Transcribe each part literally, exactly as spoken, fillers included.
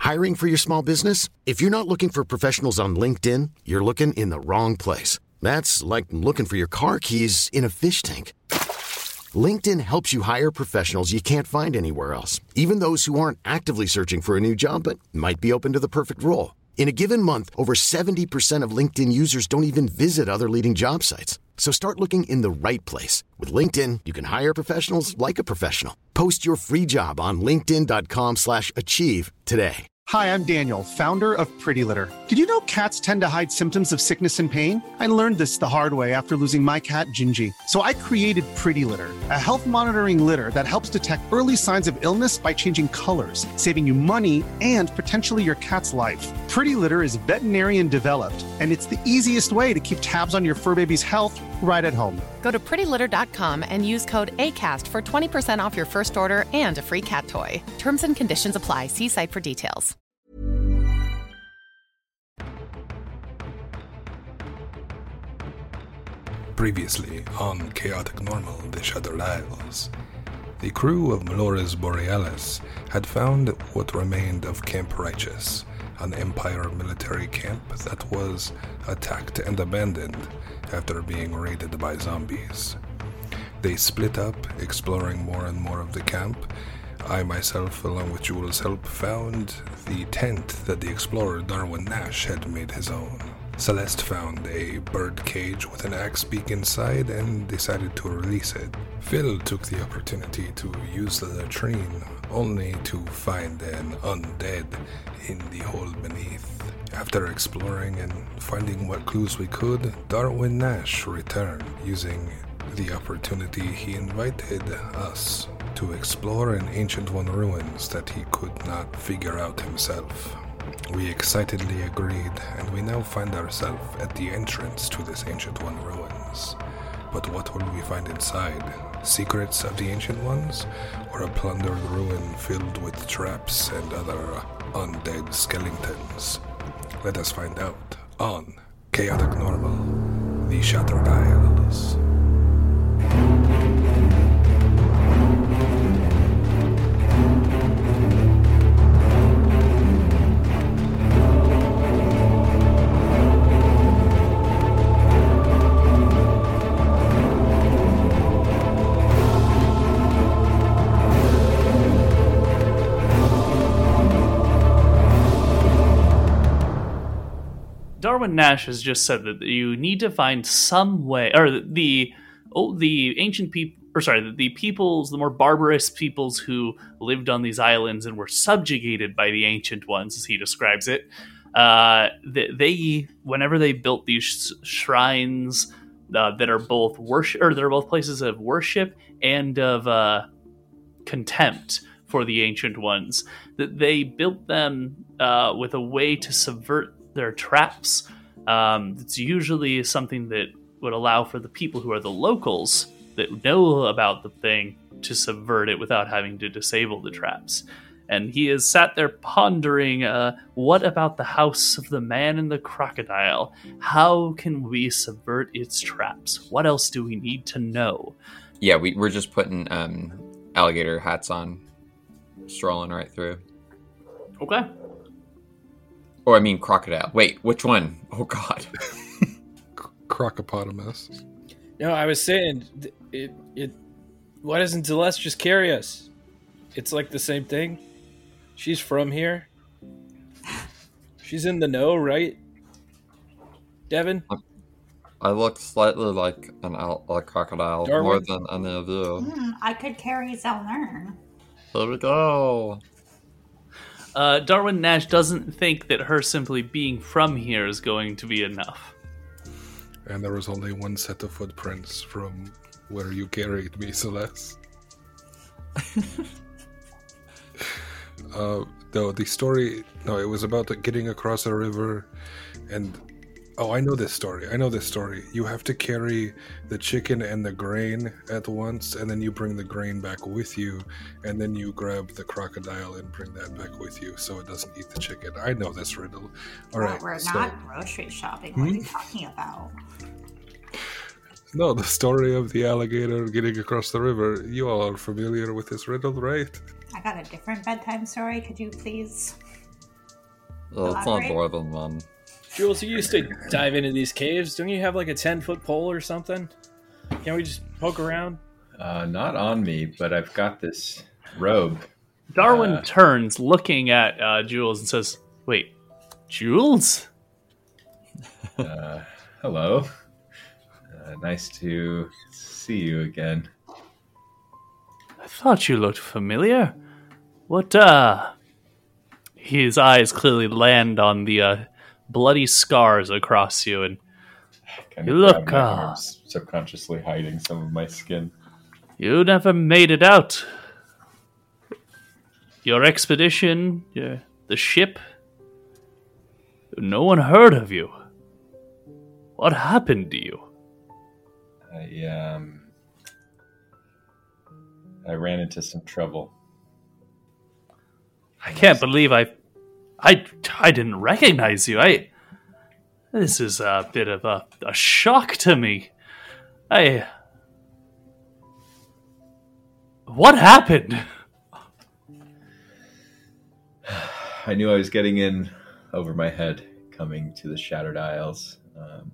Hiring for your small business? If you're not looking for professionals on LinkedIn, you're looking in the wrong place. That's like looking for your car keys in a fish tank. LinkedIn helps you hire professionals you can't find anywhere else, even those who aren't actively searching for a new job but might be open to the perfect role. In a given month, over seventy percent of LinkedIn users don't even visit other leading job sites. So start looking in the right place. With LinkedIn, you can hire professionals like a professional. Post your free job on linkedin.com slash achieve today. Hi, I'm Daniel, founder of Pretty Litter. Did you know cats tend to hide symptoms of sickness and pain? I learned this the hard way after losing my cat, Gingy. So I created Pretty Litter, a health monitoring litter that helps detect early signs of illness by changing colors, saving you money and potentially your cat's life. Pretty Litter is veterinarian developed, and it's the easiest way to keep tabs on your fur baby's health right at home. Go to pretty litter dot com and use code ACAST for twenty percent off your first order and a free cat toy. Terms and conditions apply. See site for details. Previously on Chaotic Normal, the Shattered Isles, the crew of Melores Borealis had found what remained of Camp Righteous, an Empire military camp that was attacked and abandoned after being raided by zombies. They split up, exploring more and more of the camp. I myself, along with Jules' help, found the tent that the explorer Darwin Nash had made his own. Celeste found a bird cage with an axe beak inside and decided to release it. Phil took the opportunity to use the latrine, only to find an undead in the hole beneath. After exploring and finding what clues we could, Darwin Nash returned. Using the opportunity, he invited us to explore an Ancient One ruins that he could not figure out himself. We excitedly agreed, and we now find ourselves at the entrance to this Ancient One ruins. But what will we find inside? Secrets of the Ancient Ones? Or a plundered ruin filled with traps and other undead skeletons? Let us find out on Chaotic Normal, the Shattered Isles. Darwin Nash has just said that you need to find some way, or the oh, the ancient people, or sorry, the peoples, the more barbarous peoples who lived on these islands and were subjugated by the Ancient Ones, as he describes it. Uh, they, whenever they built these shrines uh, that are both worship, or they're both places of worship and of uh, contempt for the Ancient Ones, that they built them uh, with a way to subvert their traps. Um, it's usually something that would allow for the people who are the locals that know about the thing to subvert it without having to disable the traps. And he has sat there pondering, uh, what about the house of the man in the crocodile? How can we subvert its traps? What else do we need to know? Yeah, we, we're just putting um, alligator hats on, strolling right through. Okay. Or, I mean, crocodile. Wait, which one? Oh, God. Crocopotamus. No, I was saying, it, it. Why doesn't Celeste just carry us? It's like the same thing. She's from here. She's in the know, right? Devin? I look slightly like an al- a crocodile, Darwin? more than any of you. Mm, I could carry Zelnern. Here we go. Uh, Darwin Nash doesn't think that her simply being from here is going to be enough. And there was only one set of footprints from where you carried me, Celeste. uh, no, the story... No, it was about getting across a river and... Oh, I know this story. I know this story. You have to carry the chicken and the grain at once, and then you bring the grain back with you, and then you grab the crocodile and bring that back with you so it doesn't eat the chicken. I know this riddle. All right. We're so, not grocery shopping. What hmm? are you talking about? No, the story of the alligator getting across the river. You all are familiar with this riddle, right? I got a different bedtime story. Could you please? Uh, it's not dwarven one. Jules, you used to dive into these caves. Don't you have like a ten-foot pole or something? Can't we just poke around? Uh, not on me, but I've got this robe. Darwin Uh, turns, looking at uh, Jules, and says, "Wait, Jules? Uh, hello. Uh, nice to see you again. I thought you looked familiar. What, uh... His eyes clearly land on the uh, bloody scars across you, and Kind you of look, grab my uh... arms, subconsciously hiding some of my skin. you never made it out. Your expedition, your, the ship, no one heard of you. What happened to you? I um, I ran into some trouble. I can't believe I, I, I didn't recognize you. I, this is a bit of a, a shock to me. I, what happened? I knew I was getting in over my head, coming to the Shattered Isles. Um,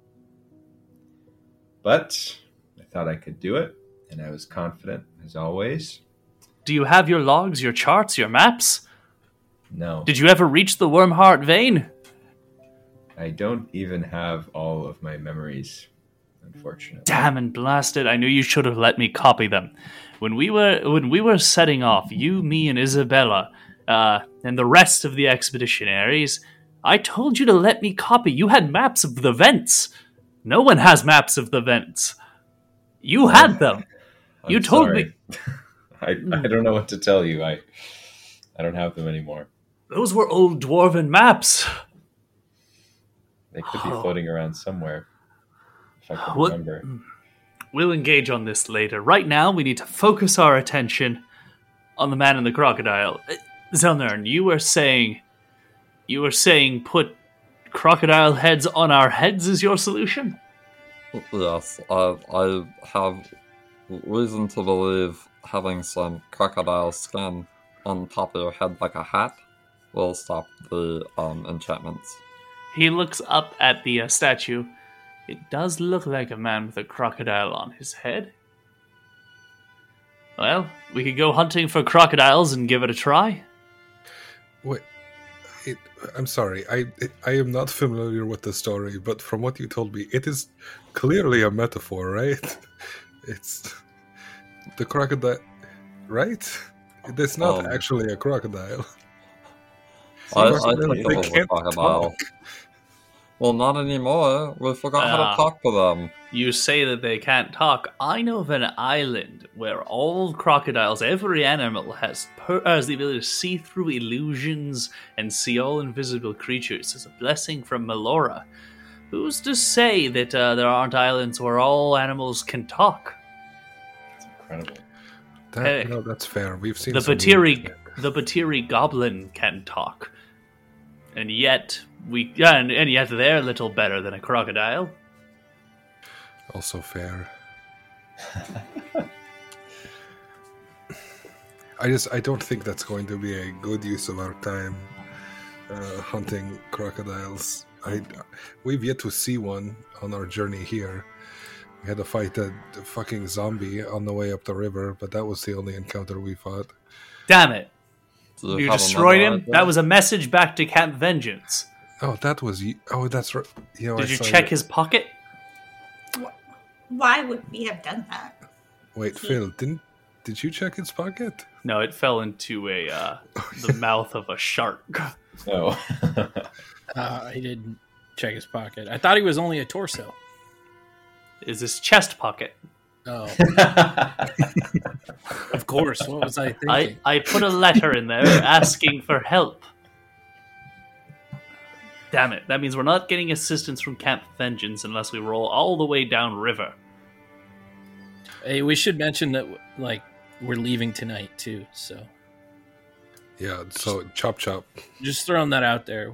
but I thought I could do it, and I was confident, as always. Do you have your logs, your charts, your maps? No. Did you ever reach the Wormheart Vein? I don't even have all of my memories, unfortunately. Damn and blasted! I knew you should have let me copy them. When we were when we were setting off, you, me, and Isabella, uh, and the rest of the expeditionaries, I told you to let me copy. You had maps of the vents. No one has maps of the vents. You had them. I'm You told sorry. me. I, I don't know what to tell you. I I don't have them anymore. Those were old dwarven maps. They could be Oh. floating around somewhere, if I can What- remember. We'll engage on this later. Right now, we need to focus our attention on the man in the crocodile. Uh, Zelnern, you were saying, you were saying, put crocodile heads on our heads is your solution. Yes, I, I have reason to believe having some crocodile skin on top of your head like a hat will stop the um, enchantments. He looks up at the uh, statue. It does look like a man with a crocodile on his head. Well, we could go hunting for crocodiles and give it a try. Wait, it, I'm sorry. I I am not familiar with the story, but from what you told me, it is clearly a metaphor, right? It's the crocodile, right? It's not Um, actually a crocodile. I, I Crocodile, think they it was a can't crocodile. talk. Well, not anymore. We forgot how Ah. to talk to them. You say that they can't talk. I know of an island where all crocodiles, every animal, has per- has the ability to see through illusions and see all invisible creatures. It's a blessing from Melora. Who's to say that uh, there aren't islands where all animals can talk? It's incredible. That, Hey. no, that's fair. We've seen The some Batiri, weird- the Batiri goblin can talk, and yet we, yeah, and, and yet they're little better than a crocodile. Also fair. I just I don't think that's going to be a good use of our time uh, hunting crocodiles. I we've yet to see one on our journey here. We had to fight a, a fucking zombie on the way up the river, but that was the only encounter we fought. Damn it! Do You have destroyed another him. idea? That was a message back to Camp Vengeance. Oh, that was you. Oh, that's right. You know, I Did you saw check you- his pocket? Why would we have done that? Wait, Phil, didn't did you check his pocket? No, it fell into a uh, the mouth of a shark. Oh. Uh, he didn't check his pocket. I thought he was only a torso. Is his chest pocket? Oh, of course. What was I thinking? I, I put a letter in there asking for help. Damn it. That means we're not getting assistance from Camp Vengeance unless we roll all the way down river. Hey, we should mention that like we're leaving tonight too. So Yeah, so chop chop. just throwing that out there.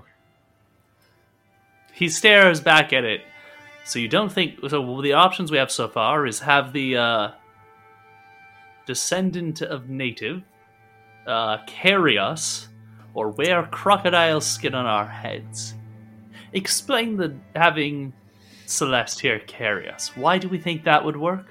He stares back at it. So you don't think... So the options we have so far is have the uh, descendant of native uh, carry us, or wear crocodile skin on our heads. Explain the having Celeste here carry us. Why do we think that would work?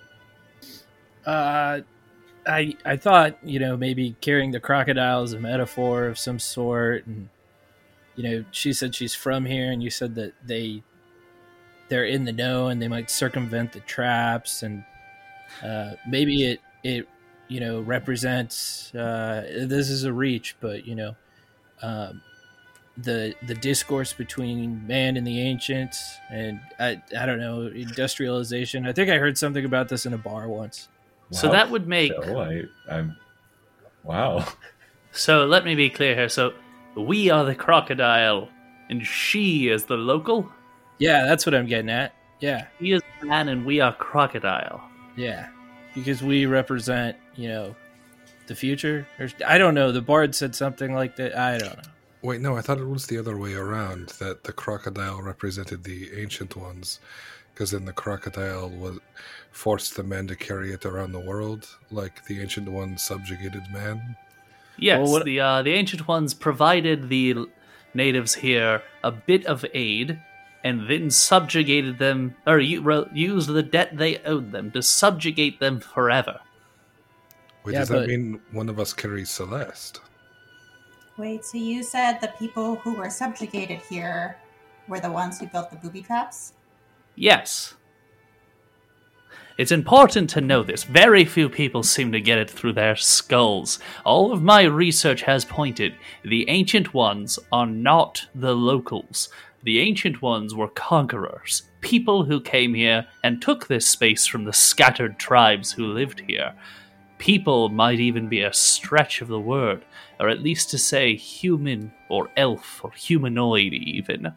Uh, I I thought, you know, maybe carrying the crocodile is a metaphor of some sort, and you know, she said she's from here, and you said that they they're in the know and they might circumvent the traps, and uh, maybe it it you know represents uh, this is a reach, but you know, um, the the discourse between man and the ancients, and I I don't know, industrialization. I think I heard something about this in a bar once. So Wow, that would make. Phil, I, I'm. Wow. So let me be clear here. So we are the crocodile, and she is the local. Yeah, that's what I'm getting at. Yeah, He is man, and we are crocodile. yeah, because we represent, you know, the future. Or, I don't know. The bard said something like that. I don't know. Wait, no, I thought it was the other way around, that the crocodile represented the ancient ones, because then the crocodile was forced the man to carry it around the world, like the ancient ones subjugated man. Yes, Well, what- the uh, the ancient ones provided the l- natives here a bit of aid, and then subjugated them, or u- re- used the debt they owed them to subjugate them forever. Wait, Yeah, does that but- mean one of us carries Celeste? Wait, so you said the people who were subjugated here were the ones who built the booby traps? Yes. It's important to know this. Very few people seem to get it through their skulls. All of my research has pointed the ancient ones are not the locals. The ancient ones were conquerors, people who came here and took this space from the scattered tribes who lived here. People might even be a stretch of the word, or at least to say human or elf or humanoid even.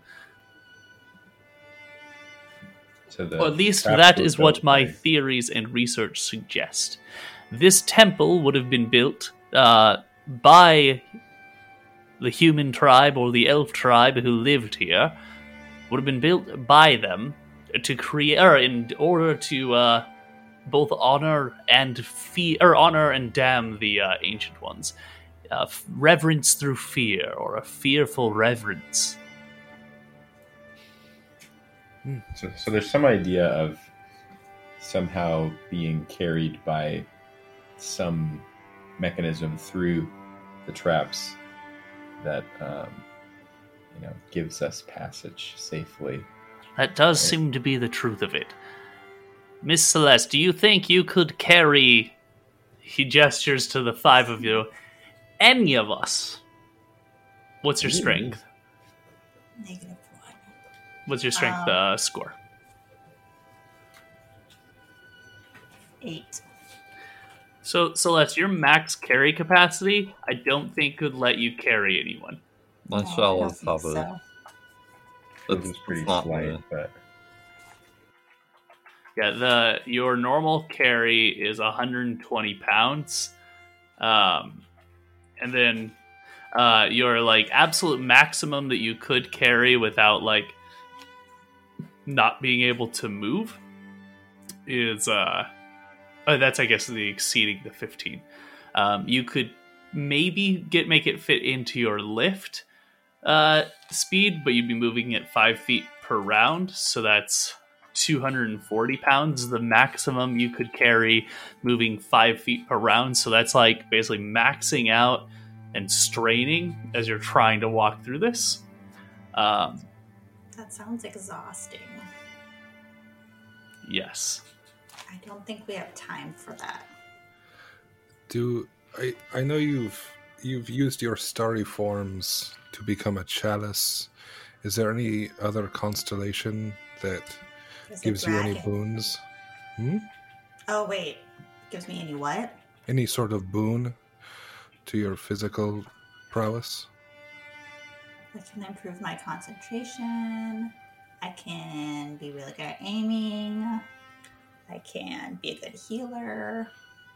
So the Or at least traps that were is what built my by- theories and research suggest. This temple would have been built uh, by the human tribe or the elf tribe who lived here. Would have been built by them to create, or in order to uh, both honor and fear, or honor and damn the uh, ancient ones. Uh, f- reverence through fear, or a fearful reverence. So, so there's some idea of somehow being carried by some mechanism through the traps that um, you know gives us passage safely. That does Right. seem to be the truth of it. Miss Celeste, do you think you could carry, he gestures to the five of you, any of us? What's your Ooh. strength? Negative one. What's your strength Um, uh, score? Eight. So, Celeste, your max carry capacity, I don't think could let you carry anyone. My No, I shell don't is think heavy. so. This It's, is pretty it's not slight, me. but Yeah, the your normal carry is one hundred twenty pounds, um, and then uh, your like absolute maximum that you could carry without like not being able to move is uh, oh, that's I guess the exceeding the fifteen. Um, you could maybe get make it fit into your lift uh, speed, but you'd be moving at five feet per round, so that's two hundred forty pounds, the maximum you could carry moving five feet per round. So that's like basically maxing out and straining as you're trying to walk through this. Um, That sounds exhausting. yes. I don't think we have time for that. Do I? I know you've you've used your starry forms to become a chalice. Is there any other constellation that There's a gives you any dragon. boons? Hmm? Oh, wait. Gives me any what? Any sort of boon to your physical prowess? I can improve my concentration. I can be really good at aiming. I can be a good healer.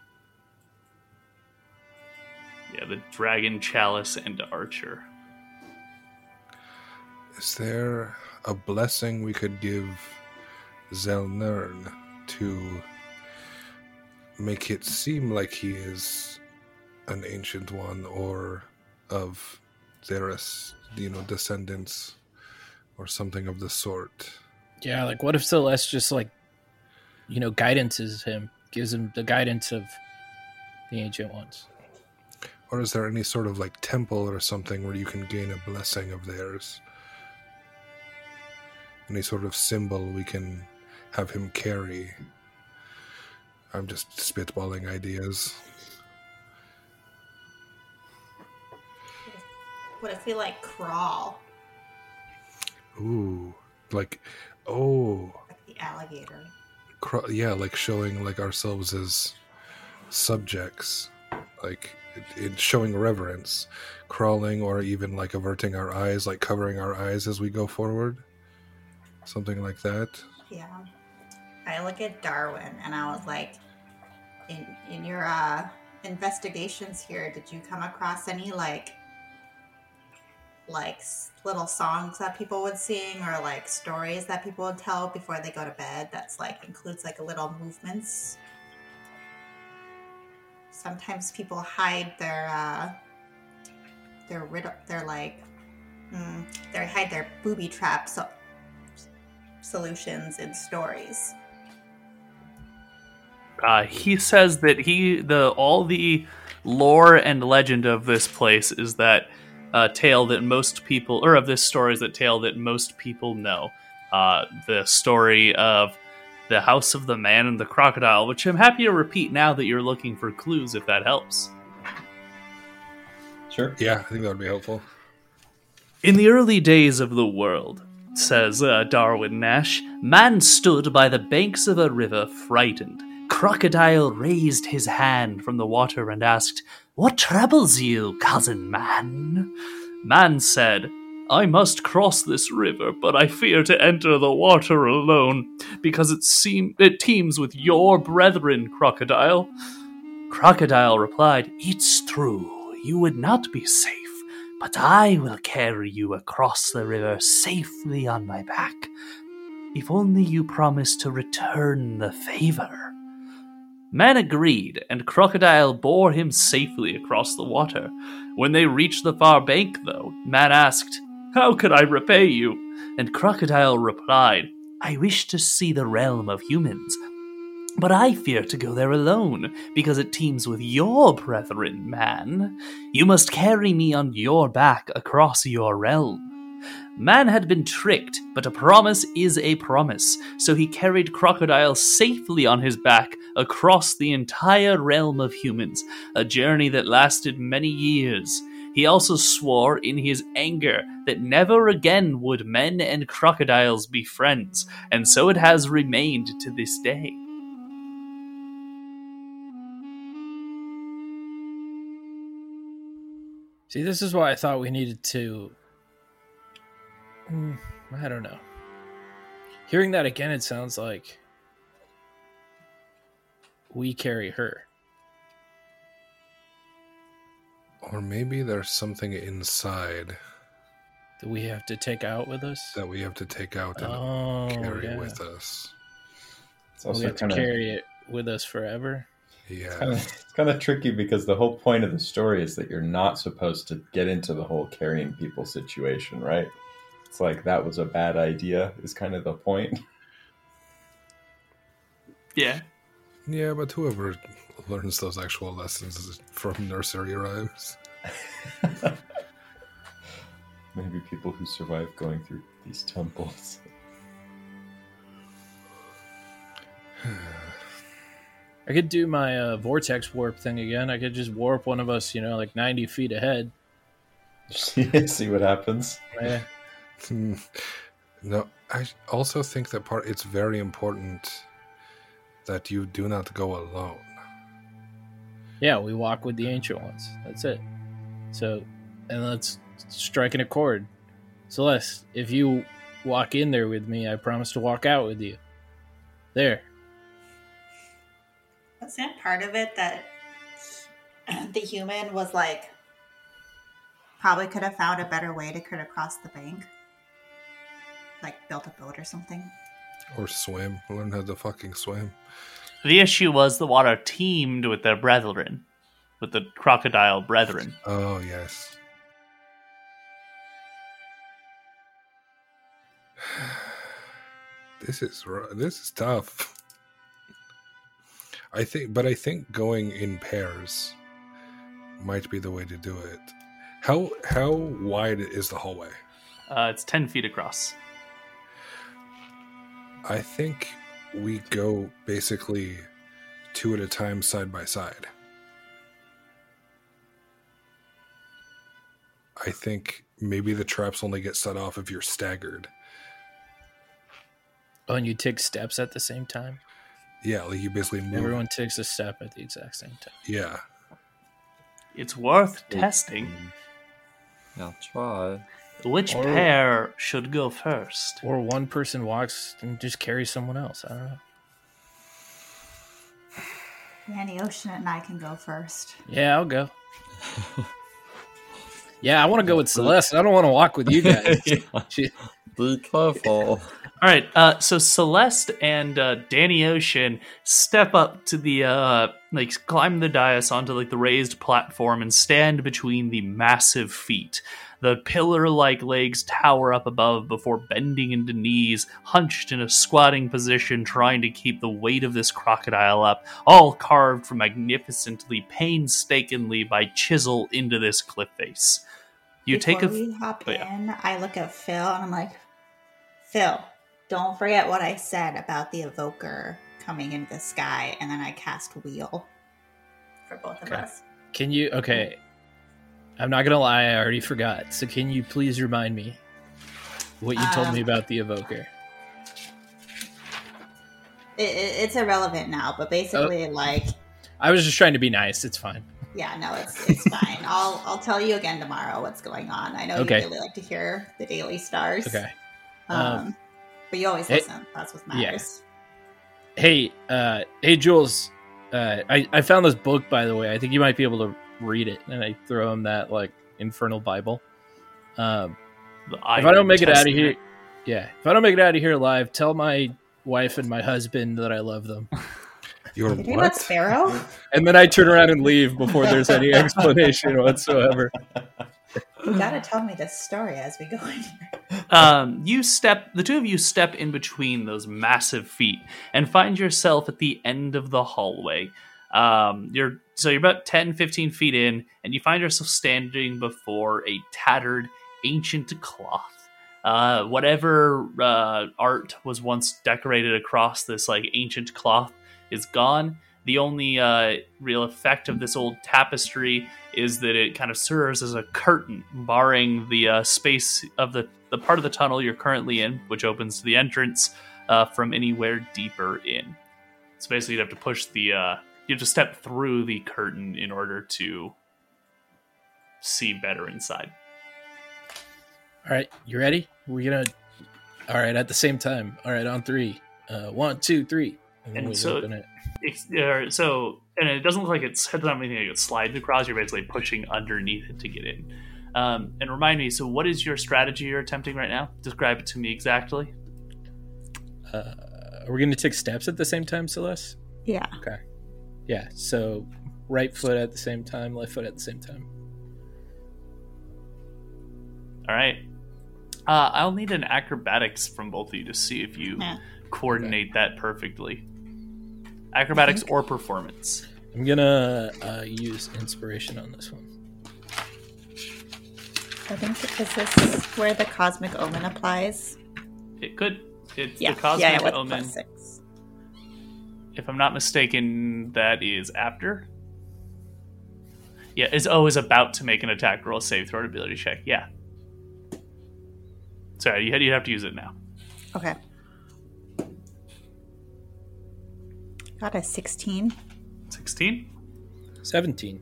Yeah, the dragon, chalice, and archer. Is there a blessing we could give Zelnern to make it seem like he is an ancient one or of their, you know, descendants or something of the sort. Yeah, like what if Celeste just like, you know, guidances him, gives him the guidance of the Ancient Ones? Or is there any sort of like temple or something where you can gain a blessing of theirs? Any sort of symbol we can have him carry? I'm just spitballing ideas. What if we like crawl? Ooh, like, oh. Like the alligator. Cra- yeah, like showing like ourselves as subjects. Like, it, it showing reverence. Crawling or even like averting our eyes, like covering our eyes as we go forward. Something like that. Yeah. I look at Darwin and I was like, in in your uh, investigations here, did you come across any like like s- little songs that people would sing or like stories that people would tell before they go to bed that's like includes like a little movements? Sometimes people hide their uh their riddle their like mm, they hide their booby trap so- solutions in stories. Uh, he says that he the all the lore and legend of this place is that uh, tale that most people, or of this story is that tale that most people know. Uh, the story of the House of the Man and the Crocodile, which I'm happy to repeat now that you're looking for clues, if that helps. Sure. Yeah, I think that would be helpful. In the early days of the world, says uh, Darwin Nash, man stood by the banks of a river frightened. Crocodile raised his hand from the water and asked, "What troubles you, cousin man?" Man said, "I must cross this river, but I fear to enter the water alone, because it seem it teems with your brethren, Crocodile." Crocodile replied, "It's true, you would not be safe, but I will carry you across the river safely on my back, if only you promise to return the favor." Man agreed, and Crocodile bore him safely across the water. When they reached the far bank, though, Man asked, "How could I repay you?" And Crocodile replied, "I wish to see the realm of humans, but I fear to go there alone, because it teems with your brethren, Man. You must carry me on your back across your realm." Man had been tricked, but a promise is a promise, so he carried Crocodile safely on his back across the entire realm of humans, a journey that lasted many years. He also swore in his anger that never again would men and crocodiles be friends, and so it has remained to this day. See, this is why I thought we needed to... Mm, I don't know. Hearing that again, it sounds like we carry her. Or maybe there's something inside that we have to take out with us? That we have to take out and oh, carry yeah. with us. It's also we have kinda, to carry it with us forever. Yeah. It's kind, of, it's kind of tricky because the whole point of the story is that you're not supposed to get into the whole carrying people situation, right? It's like that was a bad idea is kind of the point. Yeah. Yeah, but whoever learns those actual lessons is from nursery rhymes. Maybe people who survive going through these temples. I could do my uh, vortex warp thing again. I could just warp one of us, you know, like ninety feet ahead. See what happens. Yeah. No, I also think that part it's very important that you do not go alone. Yeah, we walk with the Ancient Ones. That's it. So, and let's strike an accord. Celeste, if you walk in there with me, I promise to walk out with you. There. Wasn't part of it that the human was like, probably could have found a better way to get across the bank? Like built a boat or something? Or swim. Learn how to fucking swim. The issue was the water teemed with their brethren, with the crocodile brethren. Oh, yes. This is ru- this is tough. I think, but I think going in pairs might be the way to do it. How how wide is the hallway? Uh, it's ten feet across. I think we go basically two at a time, side by side. I think maybe the traps only get set off if you're staggered. Oh, and you take steps at the same time? Yeah, like you basically move. Everyone takes a step at the exact same time. Yeah. It's worth testing. Yeah, try. Which Or- pair should go first? Or one person walks and just carries someone else. I don't know. Danny Ocean and I can go first. Yeah, I'll go. Yeah, I want to go with Celeste. I don't want to walk with you guys. She- Be careful. All right, uh, so Celeste and uh, Danny Ocean step up to the, uh, like, climb the dais onto, like, the raised platform and stand between the massive feet. The pillar-like legs tower up above before bending into knees, hunched in a squatting position, trying to keep the weight of this crocodile up, all carved from magnificently, painstakingly by chisel into this cliff face. You Before take a... we hop oh, yeah. in, I look at Phil and I'm like, Phil, don't forget what I said about the evoker coming into the sky, and then I cast Wheel for both of Okay. us. Can you... Okay. I'm not going to lie. I already forgot. So can you please remind me what you told Um, me about the evoker? It, it, it's irrelevant now, but basically, Oh. like, I was just trying to be nice. It's fine. yeah, no, it's it's fine. I'll I'll tell you again tomorrow what's going on. I know Okay. you really like to hear the daily stars. Okay. Um, Um, but you always hey- listen. That's what matters. Hey, uh, hey, Jules. Uh, I, I found this book, by the way. I think you might be able to read it. And I throw him that, like, infernal Bible. Um, The if I don't Iron make it out of Testament. here... Yeah. If I don't make it out of here alive, tell my wife and my husband that I love them. You're You think about what? Sparrow? And then I turn around and leave before there's any explanation whatsoever. You gotta tell me this story as we go in here. Um, you step, the two of you step in between those massive feet and find yourself at the end of the hallway. Um, you're so you're about ten, fifteen feet in, and you find yourself standing before a tattered, ancient cloth. Uh, whatever uh, art was once decorated across this like ancient cloth is gone. The only uh, real effect of this old tapestry is that it kind of serves as a curtain, barring the uh, space of the, the part of the tunnel you're currently in, which opens to the entrance, uh, from anywhere deeper in. So basically, you'd have to push the, uh, you have to step through the curtain in order to see better inside. All right, you ready? We're gonna. All right, at the same time. All right, on three. Uh, one, two, three. And then And we so- open it. It's, uh, so, and it doesn't look like it's, it's not anything that it slides across. You're basically pushing underneath it to get in. Um, and remind me, so what is your strategy you're attempting right now? Describe it to me exactly. Uh, are we gonna take steps at the same time, Celeste? Yeah. Okay. Yeah. So, right foot at the same time, left foot at the same time. All right. Uh, I'll need an acrobatics from both of you to see if you Yeah. coordinate that perfectly. Acrobatics or performance. I'm gonna uh, use inspiration on this one. I think, is this where the cosmic omen applies? It could. It's Yeah. the cosmic yeah, with omen. plus six. If I'm not mistaken, that is after. Yeah, is oh is about to make an attack roll, save throw, ability check. Yeah. Sorry, you you have to use it now. Okay. Got a sixteen. Sixteen. Seventeen.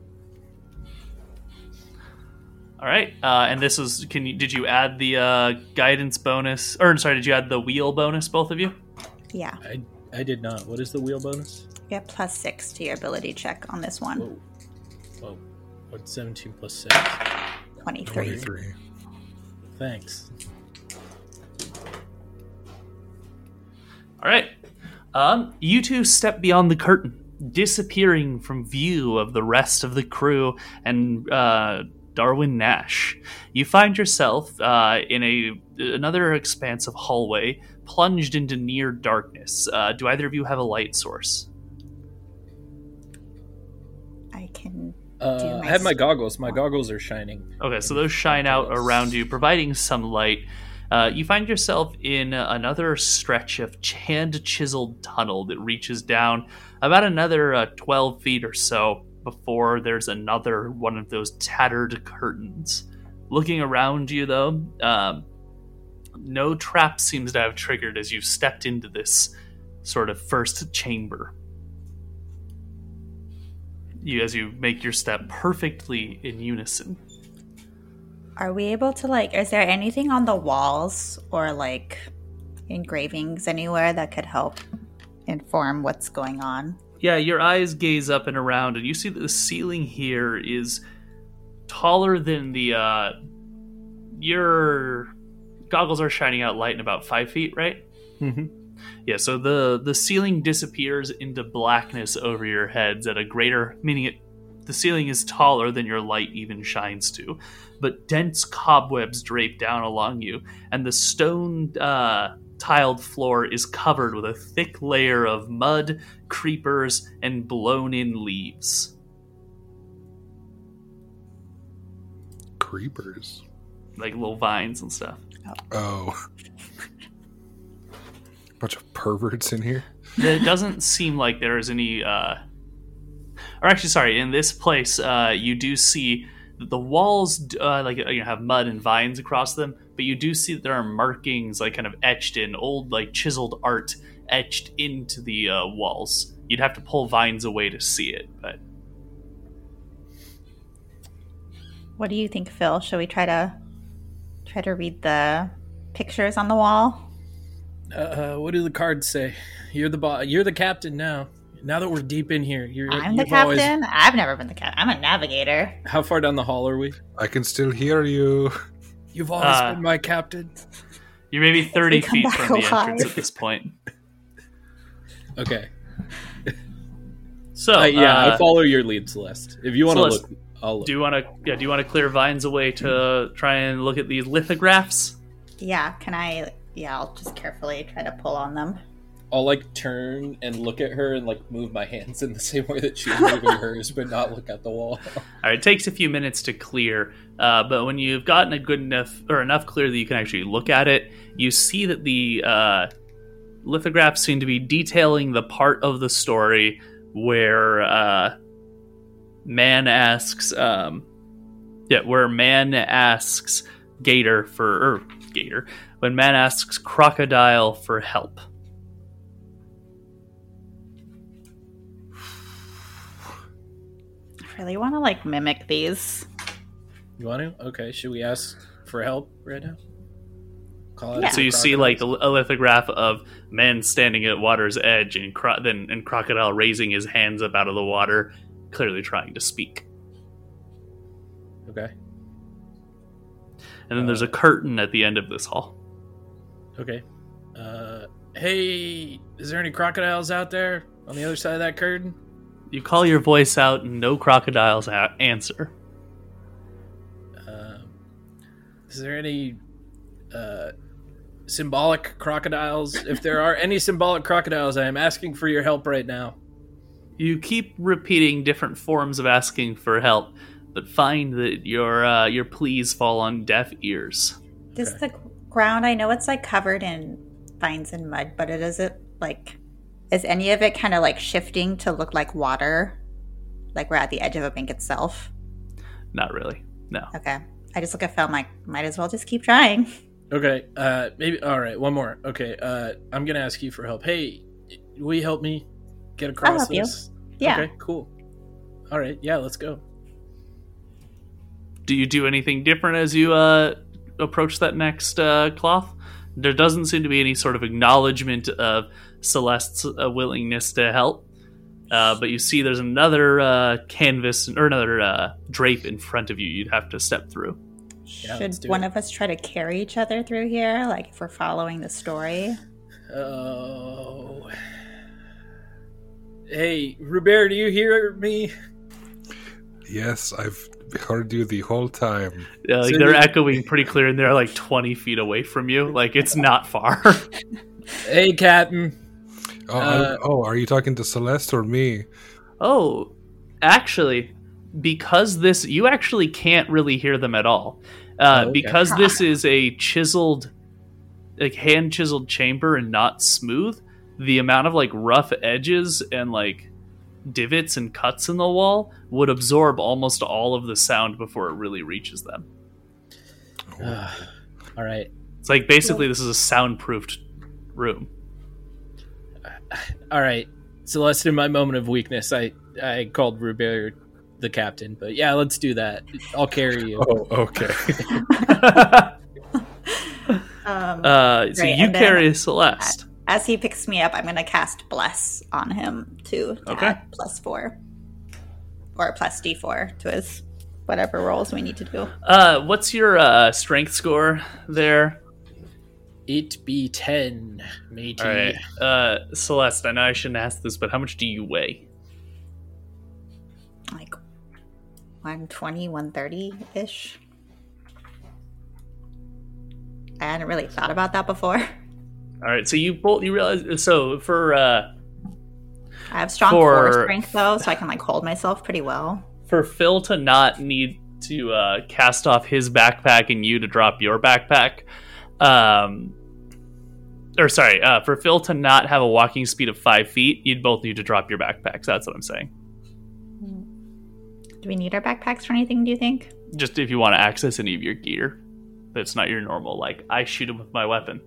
All right, uh, and this is. Can you? Did you add the uh, guidance bonus? Or sorry, did you add the wheel bonus? Both of you. Yeah. I I did not. What is the wheel bonus? You get plus six to your ability check on this one. Whoa. Whoa. What's seventeen plus six? twenty-three. twenty-three. Thanks. All right. Um, you two step beyond the curtain, disappearing from view of the rest of the crew and uh, Darwin Nash. You find yourself uh, in a another expansive hallway, plunged into near darkness. Uh, do either of you have a light source? I can. Uh, do I my have my goggles. My goggles are shining. Okay, so those shine out around you, providing some light. Uh, you find yourself in another stretch of hand-chiseled tunnel that reaches down about another uh, twelve feet or so before there's another one of those tattered curtains. Looking around you, though, um, no trap seems to have triggered as you've stepped into this sort of first chamber. You, as you make your step perfectly in unison. Are we able to, like, is there anything on the walls or, like, engravings anywhere that could help inform what's going on? Yeah, your eyes gaze up and around, and you see that the ceiling here is taller than the, uh... Your goggles are shining out light in about five feet, right? Mm-hmm. Yeah, so the, the ceiling disappears into blackness over your heads at a greater... Meaning it, the ceiling is taller than your light even shines to. But dense cobwebs drape down along you, and the stone uh, tiled floor is covered with a thick layer of mud, creepers, and blown-in leaves. Creepers? Like little vines and stuff. Oh. Bunch of perverts in here? It doesn't seem like there is any... Uh... Or actually, sorry, in this place, uh, you do see... The walls uh, like you know, have mud and vines across them, but you do see that there are markings like kind of etched in, old like chiseled art etched into the uh, walls. You'd have to pull vines away to see it, but... What do you think, Phil? Should we try to try to read the pictures on the wall? Uh, what do the cards say? You're the bo- You're the captain now. Now that we're deep in here, you're. I'm the you've always- captain. I've never been the captain. I'm a navigator. How far down the hall are we? I can still hear you. You've always Uh, been my captain. You're maybe thirty We come feet back from the alive. entrance at this point. Okay. So, Uh, yeah, uh, I follow your lead, Celeste. If you want to Celeste, look, I'll look. do you want to? Yeah, do you want to clear vines away to try and look at these lithographs? Yeah, can I? Yeah, I'll just carefully try to pull on them. I'll like turn and look at her and like move my hands in the same way that she's moving hers, but not look at the wall. All right, it takes a few minutes to clear, uh, but when you've gotten a good enough or enough clear that you can actually look at it, you see that the uh, lithographs seem to be detailing the part of the story where uh, man asks, um, yeah, where man asks Gator for or Gator when man asks Crocodile for help. Really want to like mimic these. You want to? Okay. Should we ask for help right now? Call out Yeah. to So you see crocodiles? like a lithograph of man standing at water's edge and cro- then and Crocodile raising his hands up out of the water, clearly trying to speak. Okay. And then there's a curtain at the end of this hall. Okay. Uh, hey, is there any crocodiles out there on the other side of that curtain? You call your voice out and no crocodiles a- answer. Um, is there any uh, symbolic crocodiles? If there are any symbolic crocodiles, I am asking for your help right now. You keep repeating different forms of asking for help, but find that your uh, your pleas fall on deaf ears. Does Okay. the ground? I know it's like covered in vines and mud, but it is it like. Is any of it kind of like shifting to look like water? Like we're at the edge of a bank itself? Not really. No. Okay. I just look at Phil, I'm like, might as well just keep trying. Okay, uh, maybe, all right, one more. Okay, uh, I'm going to ask you for help. Hey, will you help me get across help you. this? Yeah. Okay, cool. All right, yeah, let's go. Do you do anything different as you uh, approach that next uh, cloth? There doesn't seem to be any sort of acknowledgement of Celeste's uh, willingness to help. Uh, but you see there's another uh, canvas or another uh, drape in front of you you'd have to step through. Yeah, let's Should do one it. of us try to carry each other through here? Like if we're following the story? Oh. Hey, Robert, do you hear me? Yes, I've heard you the whole time. Yeah, like So they're the- echoing pretty clear, and they're like twenty feet away from you. Like it's not far. Hey, Captain. Oh, Uh, I- oh, are you talking to Celeste or me? Oh, actually, because this, you actually can't really hear them at all. Uh, Oh, okay. Because this is a chiseled, like hand chiseled chamber and not smooth, the amount of like rough edges and like divots and cuts in the wall would absorb almost all of the sound before it really reaches them. All right. It's like basically this is a soundproofed room. All right. Celeste, in my moment of weakness, I, I called Rubert the captain. But yeah, let's do that. I'll carry you. Oh, okay. Um, Uh, so Right, you and then- carry Celeste. as he picks me up, I'm going to cast Bless on him too. To Okay. add plus four. Or plus D four to his whatever rolls we need to do. Uh, what's your uh, strength score there? eight B ten, matey. All right, uh, Celeste. I know I shouldn't ask this, but how much do you weigh? Like one twenty, one thirty ish. I hadn't really thought about that before. All right, so you both you realize so for uh, I have strong For- core strength though, so I can like hold myself pretty well. for Phil to not need to uh, cast off his backpack and you to drop your backpack. Um, or sorry, uh, for Phil to not have a walking speed of five feet, you'd both need to drop your backpacks. That's what I'm saying. Do we need our backpacks for anything, do you think? Just if you want to access any of your gear, that's not your normal. Like I shoot him with my weapon.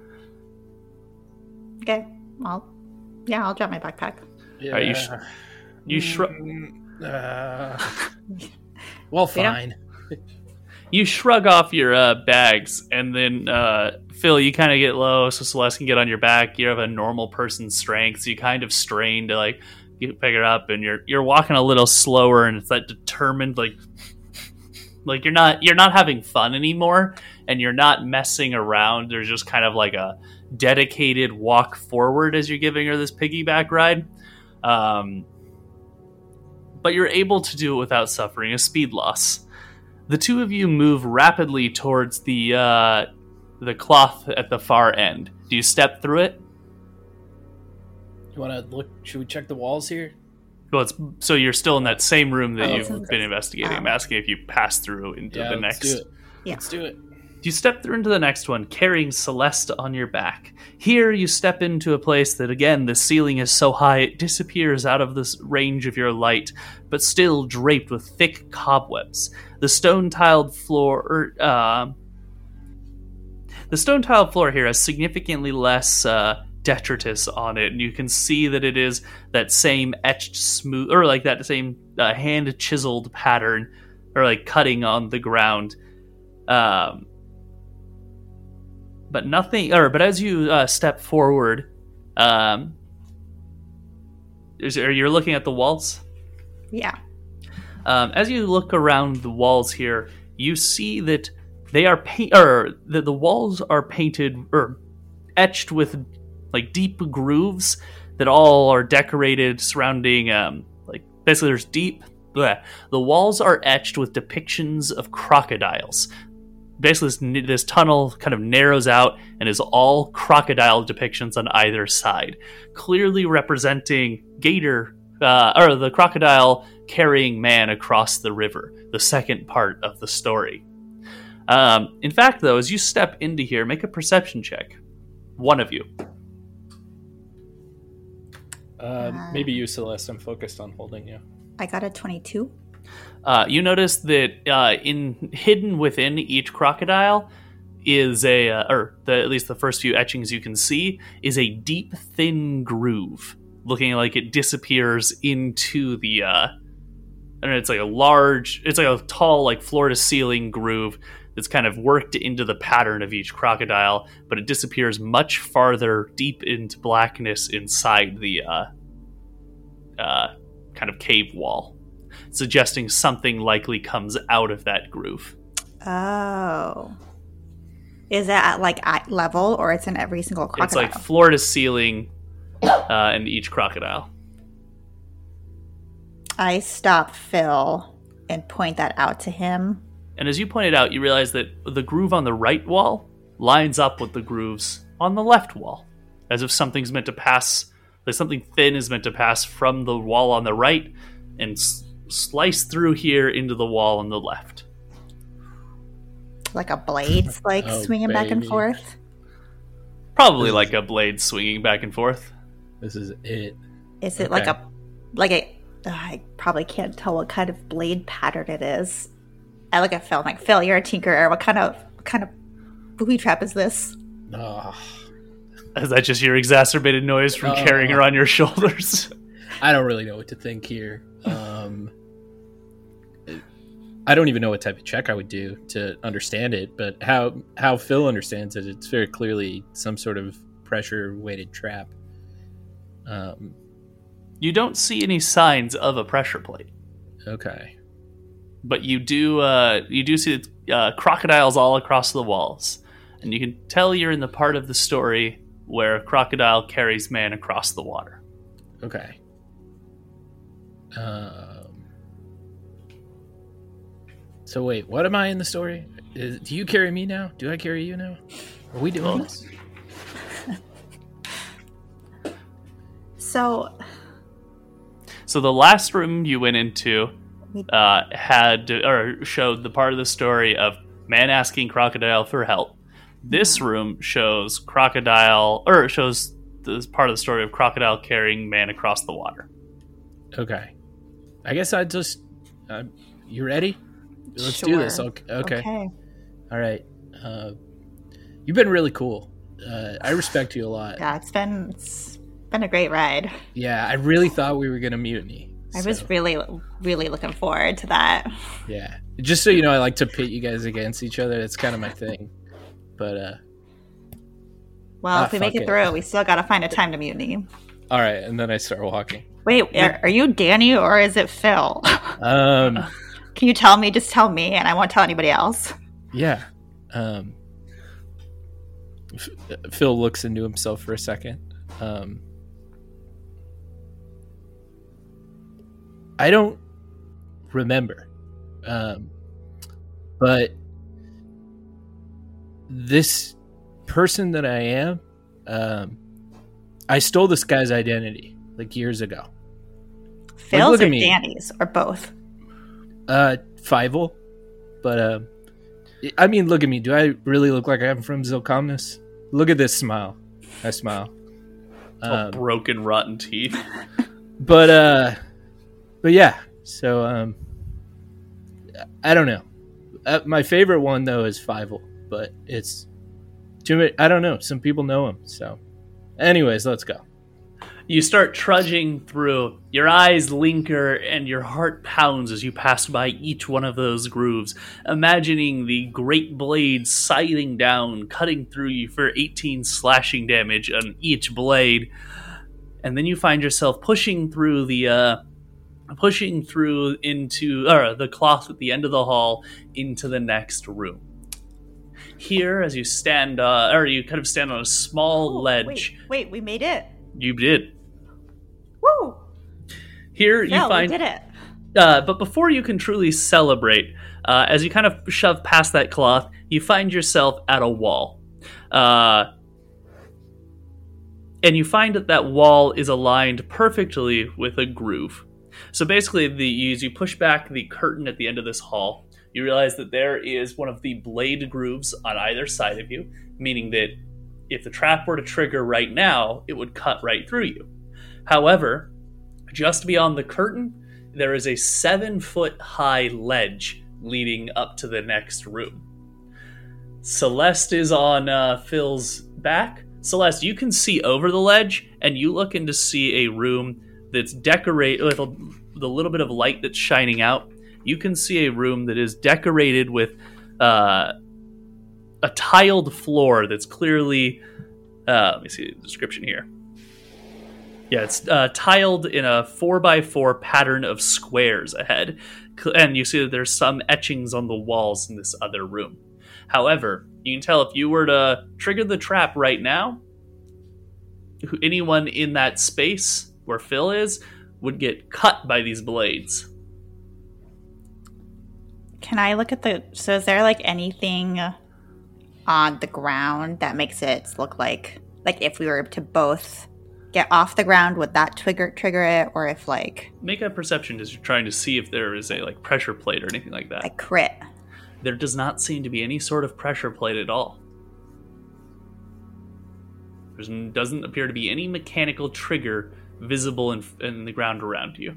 Okay. Well, yeah, I'll drop my backpack. Yeah. All right, you sh- you shrug. Uh, well, We don't- fine. You shrug off your uh, bags, and then uh, Phil, you kind of get low, so Celeste can get on your back. You have a normal person's strength, so you kind of strain to like get, pick it up, and you're you're walking a little slower, and it's that determined like like you're not you're not having fun anymore, and you're not messing around. There's just kind of like a dedicated walk forward as you're giving her this piggyback ride. Um, but you're able to do it without suffering a speed loss. The two of you move rapidly towards the uh, the cloth at the far end. Do you step through it? You want to look? Should we check the walls here? Well, it's, so you're still in that same room that Oh, you've okay. been investigating. I'm Um, asking if you pass through into Yeah, the let's next. do it. Yeah. Let's do it. You step through into the next one, carrying Celeste on your back. Here, you step into a place that, again, the ceiling is so high it disappears out of this range of your light, but still draped with thick cobwebs. The stone-tiled floor, er, uh, the stone-tiled floor here has significantly less uh, detritus on it, and you can see that it is that same etched smooth, or like that same uh, hand-chiseled pattern, or like cutting on the ground. Um. But nothing, or but as you uh, step forward, um, is, are you looking at the walls? Yeah. Um, as you look around the walls here, you see that they are paint, or the, the walls are painted or etched with like deep grooves that all are decorated surrounding, um, like basically there's deep. Bleh. The walls are etched with depictions of crocodiles. Basically, this, this tunnel kind of narrows out and is all crocodile depictions on either side, clearly representing Gator, uh, or the crocodile carrying man across the river, the second part of the story. Um, in fact, though, as you step into here, make a perception check. One of you. Uh, maybe you, Celeste. I'm focused on holding you. I got a twenty-two. Uh, you notice that uh, in hidden within each crocodile is a, uh, or the, at least the first few etchings you can see, is a deep, thin groove, looking like it disappears into the. Uh, I don't know. It's like a large. It's like a tall, like floor-to-ceiling groove that's kind of worked into the pattern of each crocodile, but it disappears much farther deep into blackness inside the uh, uh, kind of cave wall, suggesting something likely comes out of that groove. Oh. Is that at like at level or it's in every single crocodile? It's like floor to ceiling uh, in each crocodile. I stop Phil and point that out to him. And as you pointed out, you realize that the groove on the right wall lines up with the grooves on the left wall, as if something's meant to pass, like something thin is meant to pass from the wall on the right and s- slice through here into the wall on the left. Like a blade's like Oh, swinging back and baby. forth. Probably like a blade swinging back and forth. This is it. Is it Okay. like a like a? ugh, I probably can't tell what kind of blade pattern it is. I look at Phil. I'm like, Phil, you're a tinkerer. What kind of what kind of booby trap is this? Oh, Is that just your exacerbated noise from Oh. carrying her on your shoulders? I don't really know what to think here. Um, I don't even know what type of check I would do to understand it, but how how Phil understands it, it's very clearly some sort of pressure-weighted trap. Um, You don't see any signs of a pressure plate, okay. but you do uh, you do see uh, crocodiles all across the walls, and you can tell you're in the part of the story where a crocodile carries man across the water. Okay. Um, so wait, what am I in the story? Is, do you carry me now? Do I carry you now? Are we doing Oh. this? So So the last room you went into uh, had or showed the part of the story of man asking crocodile for help. This room shows crocodile, or shows this part of the story of crocodile carrying man across the water. Okay. I guess I just. Uh, you ready? Let's do this. Sure. Okay. okay. okay. All right. Uh, you've been really cool. Uh, I respect you a lot. Yeah, it's been it's been a great ride. Yeah, I really thought we were gonna mutiny. I so, was really really looking forward to that. Yeah. Just so you know, I like to pit you guys against each other. That's kind of my thing. But uh, Well, Ah, if we make fuck it it. through, we still got to find a time to mutiny. all right. And then I start walking. Wait, are, are you Danny or is it Phil? Um. Can you tell me? Just tell me, and I won't tell anybody else. Yeah. Um, F- Phil looks into himself for a second. Um, I don't remember. Um, but this person that I am, um, I stole this guy's identity like years ago. Phil's look at or me. Danny's or both? Uh, Fievel. But, uh, I mean, look at me. Do I really look like I'm from Zilcomnus? Look at this smile. I smile. All Um, broken, rotten teeth. but, uh, but yeah. So, um, I don't know. Uh, my favorite one, though, is Fievel. But it's too many. I don't know. Some people know him. So, anyways, let's go. You start trudging through. Your eyes linger and your heart pounds as you pass by each one of those grooves, imagining the great blades scything down, cutting through you for eighteen slashing damage on each blade. And then you find yourself pushing through the, uh, pushing through into, or the cloth at the end of the hall into the next room. Here, as you stand, uh, or you kind of stand on a small Oh, ledge. Wait, wait, we made it. You did. Woo! Here you Yeah, find we did it. Uh, but before you can truly celebrate, uh, as you kind of shove past that cloth, you find yourself at a wall. Uh, and you find that that wall is aligned perfectly with a groove. So basically, the, as you push back the curtain at the end of this hall, you realize that there is one of the blade grooves on either side of you, meaning that if the trap were to trigger right now, it would cut right through you. However, just beyond the curtain, there is a seven-foot-high ledge leading up to the next room. Celeste is on uh, Phil's back. Celeste, you can see over the ledge, and you look in to see a room that's decorated with a, the little bit of light that's shining out. You can see a room that is decorated with uh, a tiled floor that's clearly... Uh, let me see the description here. Yeah, it's uh, tiled in a four by four pattern of squares ahead. And you see that there's some etchings on the walls in this other room. However, you can tell if you were to trigger the trap right now, who- anyone in that space where Phil is would get cut by these blades. Can I look at the... So is there, like, anything on the ground that makes it look like... Like, if we were to both get off the ground, would that trigger trigger it? Or if, like... Make a perception as you're trying to see if there is a, like, pressure plate or anything like that. I crit. There does not seem to be any sort of pressure plate at all. There doesn't appear to be any mechanical trigger visible in, in the ground around you.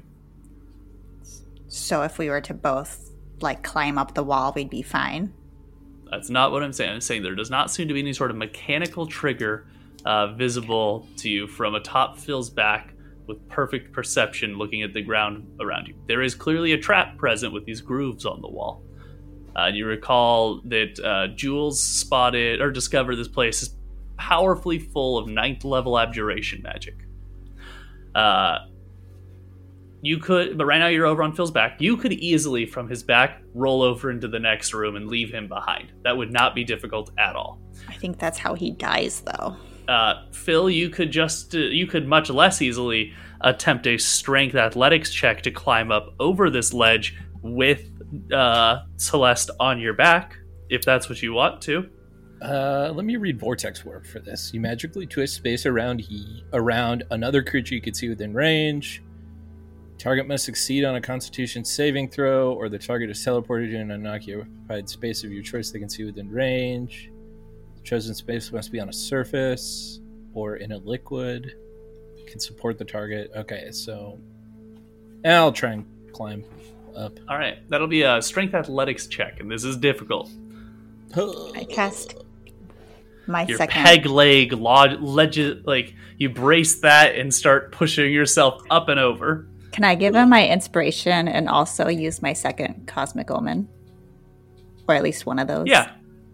So if we were to both, like, climb up the wall, we'd be fine? That's not what I'm saying. I'm saying there does not seem to be any sort of mechanical trigger uh, visible to you from atop Phil's back with perfect perception looking at the ground around you. There is clearly a trap present with these grooves on the wall. Uh, you recall that uh, Jules spotted or discovered this place is powerfully full of ninth level abjuration magic. Uh, you could, but right now you're over on Phil's back. You could easily, from his back, roll over into the next room and leave him behind. That would not be difficult at all. I think that's how he dies, though. Uh, Phil, you could just, uh, you could much less easily attempt a strength athletics check to climb up over this ledge with uh, Celeste on your back, if that's what you want to. Uh, let me read Vortex Warp for this. You magically twist space around he around another creature you can see within range. Target must succeed on a Constitution saving throw, or the target is teleported in an unoccupied space of your choice they can see within range. The chosen space must be on a surface or in a liquid. You can support the target. Okay, so I'll try and climb up. All right, that'll be a strength athletics check, and this is difficult. I cast my Your second. peg leg, log, leg, like you brace that and start pushing yourself up and over. Can I give him my inspiration and also use my second Cosmic Omen? Or at least one of those? Yeah.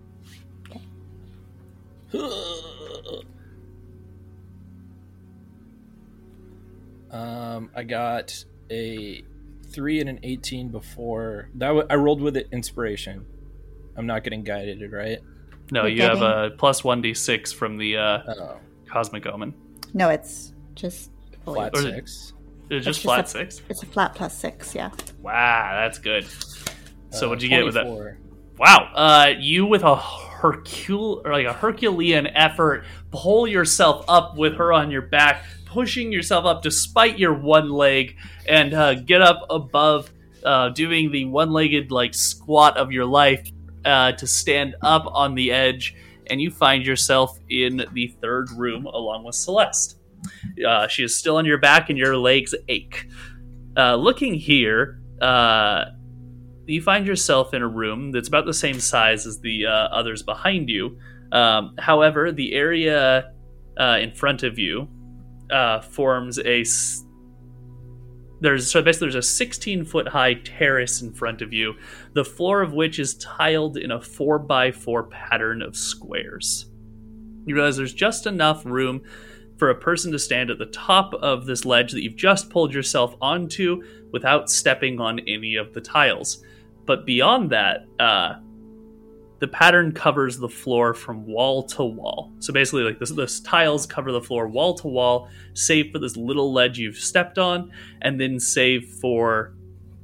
um, I got a three and an eighteen before. That w- I rolled with it inspiration. I'm not getting guided, right? No, We're you getting... have a plus one d six from the uh, oh. Cosmic Omen. No, it's just... Flat Or is six. It, it's just It's flat just a, six? It's a flat plus six, yeah. Wow, that's good. So Uh, what'd you get with that? twenty-four. Wow, uh, you with a Hercule or like a Herculean effort pull yourself up with her on your back, pushing yourself up despite your one leg, and uh, get up above, uh, doing the one-legged like squat of your life uh, to stand up on the edge, and you find yourself in the third room along with Celeste. Uh, she is still on your back, and your legs ache. Uh, looking here, uh, you find yourself in a room that's about the same size as the uh, others behind you. Um, however, the area uh, in front of you uh, forms a s- there's so basically there's a sixteen foot high terrace in front of you, the floor of which is tiled in a four by four pattern of squares. You realize there's just enough room for a person to stand at the top of this ledge that you've just pulled yourself onto without stepping on any of the tiles. But beyond that, uh, the pattern covers the floor from wall to wall. So basically, like this, this tiles cover the floor wall to wall, save for this little ledge you've stepped on, and then save for,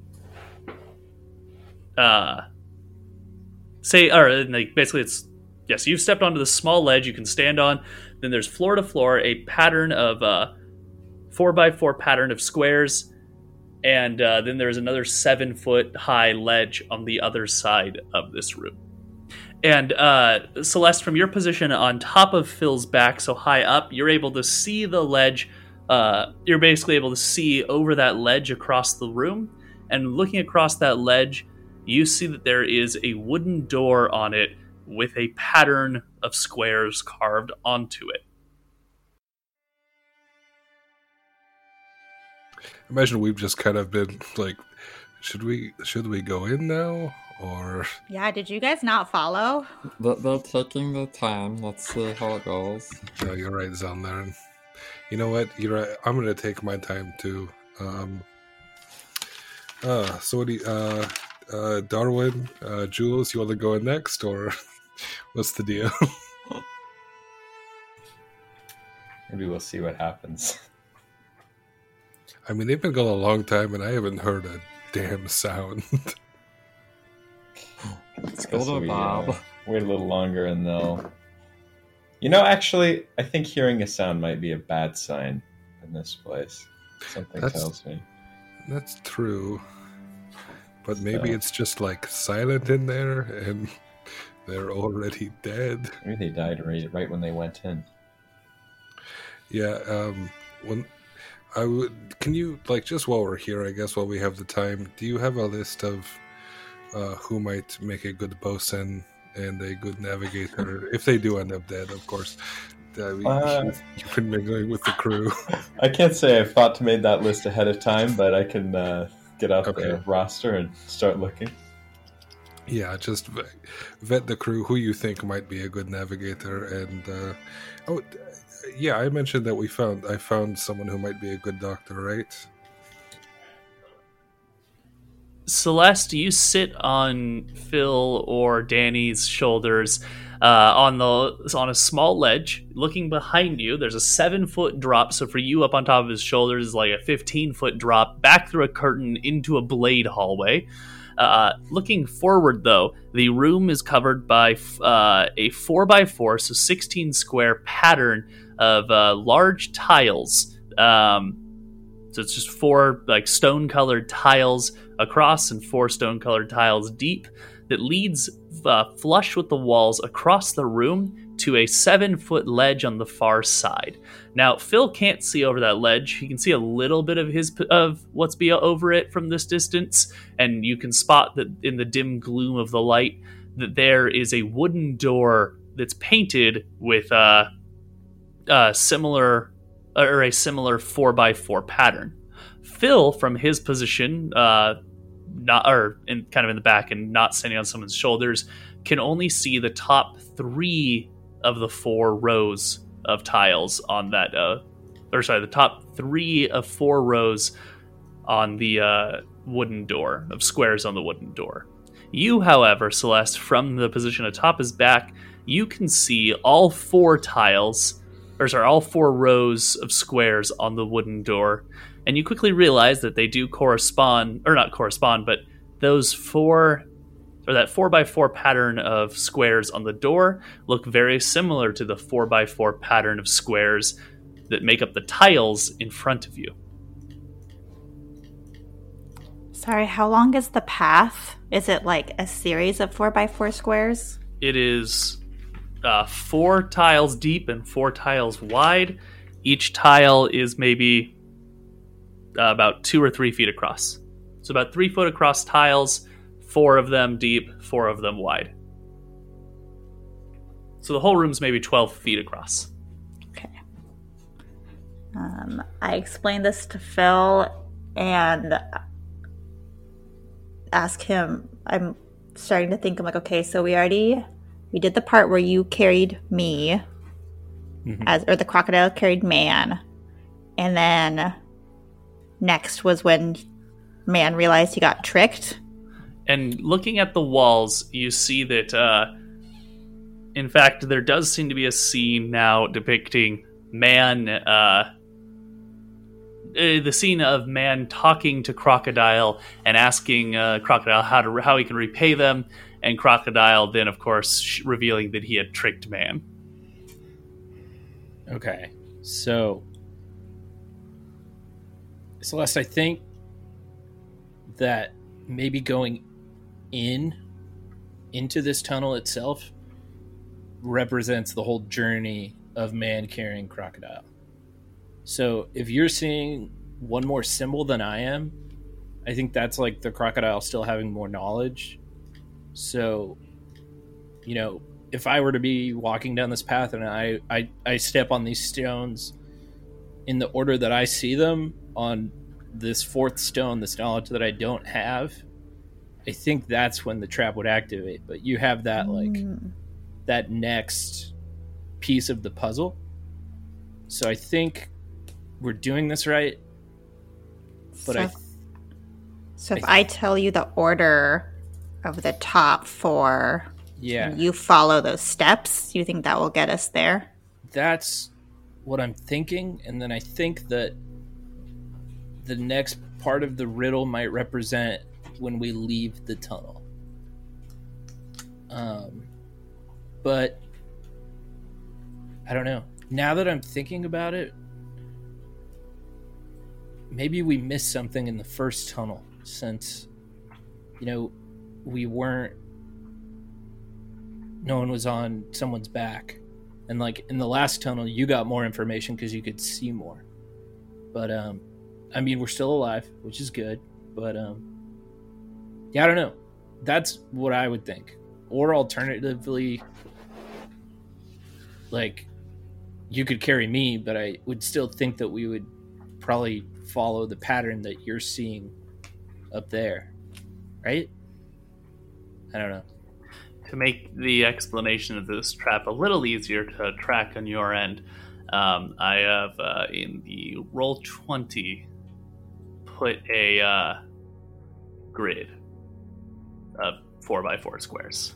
uh, say, or like basically it's yes, you've stepped onto the small ledge you can stand on. Then there's floor to floor a pattern of uh, four by four pattern of squares, and uh, then there's another seven foot high ledge on the other side of this room. And uh, Celeste, from your position on top of Phil's back, so high up, you're able to see the ledge. Uh, you're basically able to see over that ledge across the room, and looking across that ledge, you see that there is a wooden door on it with a pattern of squares carved onto it. Imagine we've just kind of been like, should we should we go in now, or Yeah, did you guys not follow? They're, they're taking their time. Let's see how it goes. no? You're right, Zelnaren. You know what? You're right. I'm gonna take my time too. Um. Uh. So what do you, uh, uh, Darwin, uh, Jules, you want to go in next, or what's the deal? Maybe we'll see what happens. I mean, they've been gone a long time, and I haven't heard a damn sound. Let's Guess go to we, Bob. uh, wait a little longer and they'll... You know, actually, I think hearing a sound might be a bad sign in this place. Something That's- tells me. That's true. But maybe So- it's just like silent in there and they're already dead. Maybe they died right, right when they went in. Yeah, um when I would can you like just while we're here, I guess while we have the time, do you have a list of uh who might make a good bosun and a good navigator if they do end up dead, of course. I mean, Uh, you've been mingling with the crew. I can't say I've thought to make that list ahead of time, but I can uh, get out Okay. the roster and start looking. Yeah, just v- vet the crew who you think might be a good navigator, and uh, oh, d- yeah, I mentioned that we found I found someone who might be a good doctor, right? Celeste, you sit on Phil or Danny's shoulders uh, on the on a small ledge. Looking behind you, there's a seven foot drop. So for you, up on top of his shoulders is like a fifteen foot drop back through a curtain into a blade hallway. Uh, looking forward, though, the room is covered by uh, a four by four, so sixteen square pattern of uh, large tiles. Um, so it's just four like stone colored tiles across and four stone colored tiles deep that leads uh, flush with the walls across the room to a seven foot ledge on the far side. Now, Phil can't see over that ledge. He can see a little bit of his of what's be over it from this distance, and you can spot that in the dim gloom of the light that there is a wooden door that's painted with uh, uh, similar or a similar four by four pattern. Phil, from his position, uh, not or in kind of in the back and not standing on someone's shoulders, can only see the top three of the four rows of tiles on that, uh, or sorry, the top three of four rows on the uh, wooden door, of squares on the wooden door. You, however, Celeste, from the position atop his back, you can see all four tiles, or sorry, all four rows of squares on the wooden door, and you quickly realize that they do correspond, or not correspond, but those four, or that four by four pattern of squares on the door look very similar to the four by four pattern of squares that make up the tiles in front of you. Sorry, how long is the path? Is it like a series of four by four squares? It is uh, four tiles deep and four tiles wide. Each tile is maybe uh, about two or three feet across. So about three foot across tiles, four of them deep, four of them wide. So the whole room's maybe twelve feet across. Okay. Um, I explained this to Phil and ask him. I'm starting to think. I'm like, okay, so we already we did the part where you carried me, mm-hmm. as or the crocodile carried Man, and then next was when Man realized he got tricked. And looking at the walls, you see that, uh, in fact, there does seem to be a scene now depicting Man, uh, the scene of Man talking to Crocodile and asking uh, Crocodile how to how he can repay them, and Crocodile then, of course, revealing that he had tricked Man. Okay, so Celeste, I think that maybe going in into this tunnel itself represents the whole journey of Man carrying Crocodile. So if you're seeing one more symbol than I am, I think that's like the crocodile still having more knowledge. So, you know, if I were to be walking down this path and I, I, I step on these stones in the order that I see them on this fourth stone, this knowledge that I don't have, I think that's when the trap would activate. But you have that like mm. that next piece of the puzzle. So I think we're doing this right. But so, I if, so if I, I tell you the order of the top four, yeah, and you follow those steps, you think that will get us there? That's what I'm thinking, and then I think that the next part of the riddle might represent when we leave the tunnel. Um, but I don't know. Now that I'm thinking about it, maybe we missed something in the first tunnel since, you know, we weren't, no one was on someone's back. And like in the last tunnel, you got more information because you could see more. But, um, I mean, we're still alive, which is good. But, um, yeah, I don't know. That's what I would think. Or alternatively, like, you could carry me, but I would still think that we would probably follow the pattern that you're seeing up there. Right? I don't know. To make the explanation of this trap a little easier to track on your end, um, I have uh, in the roll twenty put a uh, grid of four by four squares,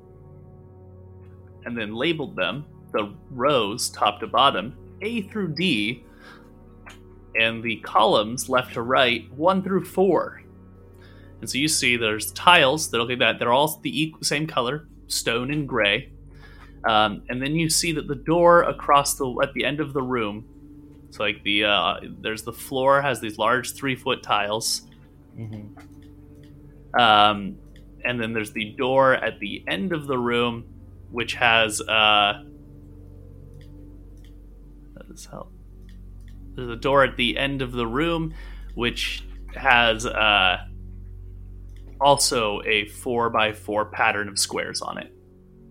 and then labeled them the rows top to bottom A through D, and the columns left to right one through four. And so you see there's tiles that look like that. They're all the equal, same color, stone and gray. Um, and then you see that the door across the at the end of the room, so like the uh, there's the floor has these large three foot tiles. Mm-hmm. Um, and then there's the door at the end of the room, which has uh, that is help. There's a door at the end of the room, which has uh. also a four by four pattern of squares on it.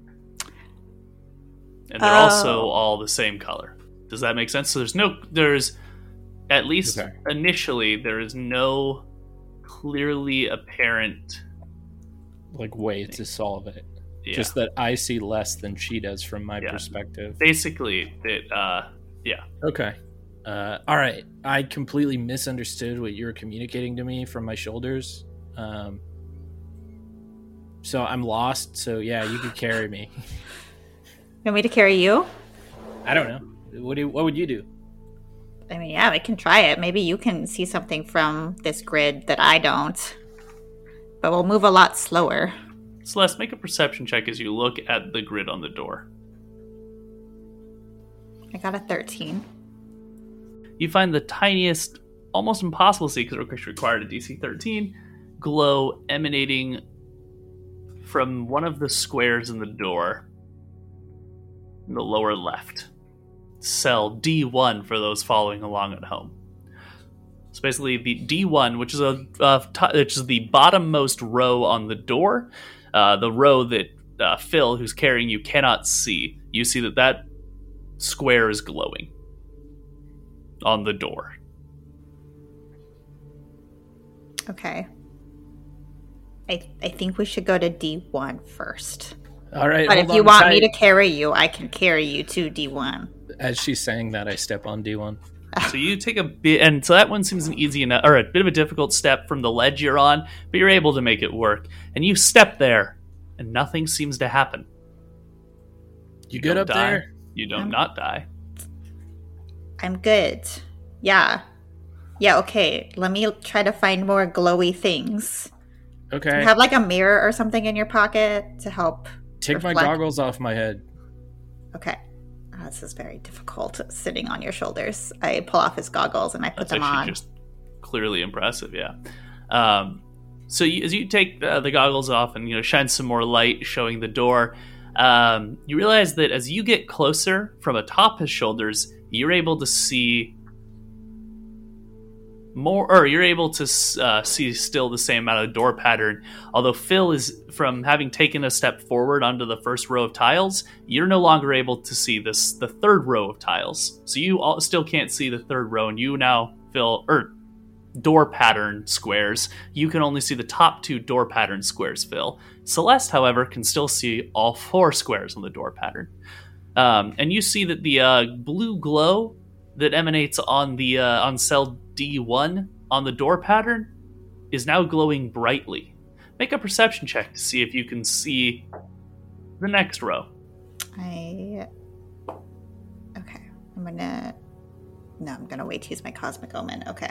And they're oh. also all the same color. Does that make sense? So there's no, there's, at least okay. initially, there is no clearly apparent... like way thing. to solve it. Yeah. Just that I see less than she does from my yeah. perspective. Basically, it, uh, yeah. Okay. Uh, all right. I completely misunderstood what you were communicating to me from my shoulders. Um, So I'm lost. So yeah, you could carry me. You want me to carry you? I don't know. What do? What would you do? I mean, yeah, I can try it. Maybe you can see something from this grid that I don't. But we'll move a lot slower. Celeste, make a perception check as you look at the grid on the door. I got a thirteen. You find the tiniest, almost impossible to see because it required a D C thirteen, glow emanating from one of the squares in the door in the lower left. Cell D one for those following along at home. So basically the D one, which is a uh, t- which is the bottommost row on the door, uh, the row that uh, Phil, who's carrying you, cannot see. You see that that square is glowing on the door. Okay. I, I think we should go to D one first. All right. But if you want tight. me to carry you, I can carry you to D one. As she's saying that, I step on D one. So you take a bit, and so that one seems an easy enough, or a bit of a difficult step from the ledge you're on, but you're able to make it work. And you step there, and nothing seems to happen. You, you good up die. there? You don't I'm, not die. I'm good. Yeah. Yeah, okay. Let me try to find more glowy things. Okay. Do you have like a mirror or something in your pocket to help? Take reflect? my goggles off my head. Okay. Oh, this is very difficult sitting on your shoulders. I pull off his goggles and I put That's them on. Just clearly impressive, yeah. Um, so you, as you take uh, the goggles off and you know shine some more light, showing the door, um, you realize that as you get closer from atop his shoulders, you're able to see more, or you're able to uh, see still the same amount of door pattern. Although Phil is, from having taken a step forward onto the first row of tiles, you're no longer able to see this the third row of tiles. So you all still can't see the third row, and you now, Phil, or door pattern squares. You can only see the top two door pattern squares, Phil. Celeste, however, can still see all four squares on the door pattern. Um, and you see that the uh, blue glow that emanates on the uh, on cell D one on the door pattern is now glowing brightly. Make a perception check to see if you can see the next row. I... Okay. I'm gonna... No, I'm gonna wait to use my Cosmic Omen. Okay.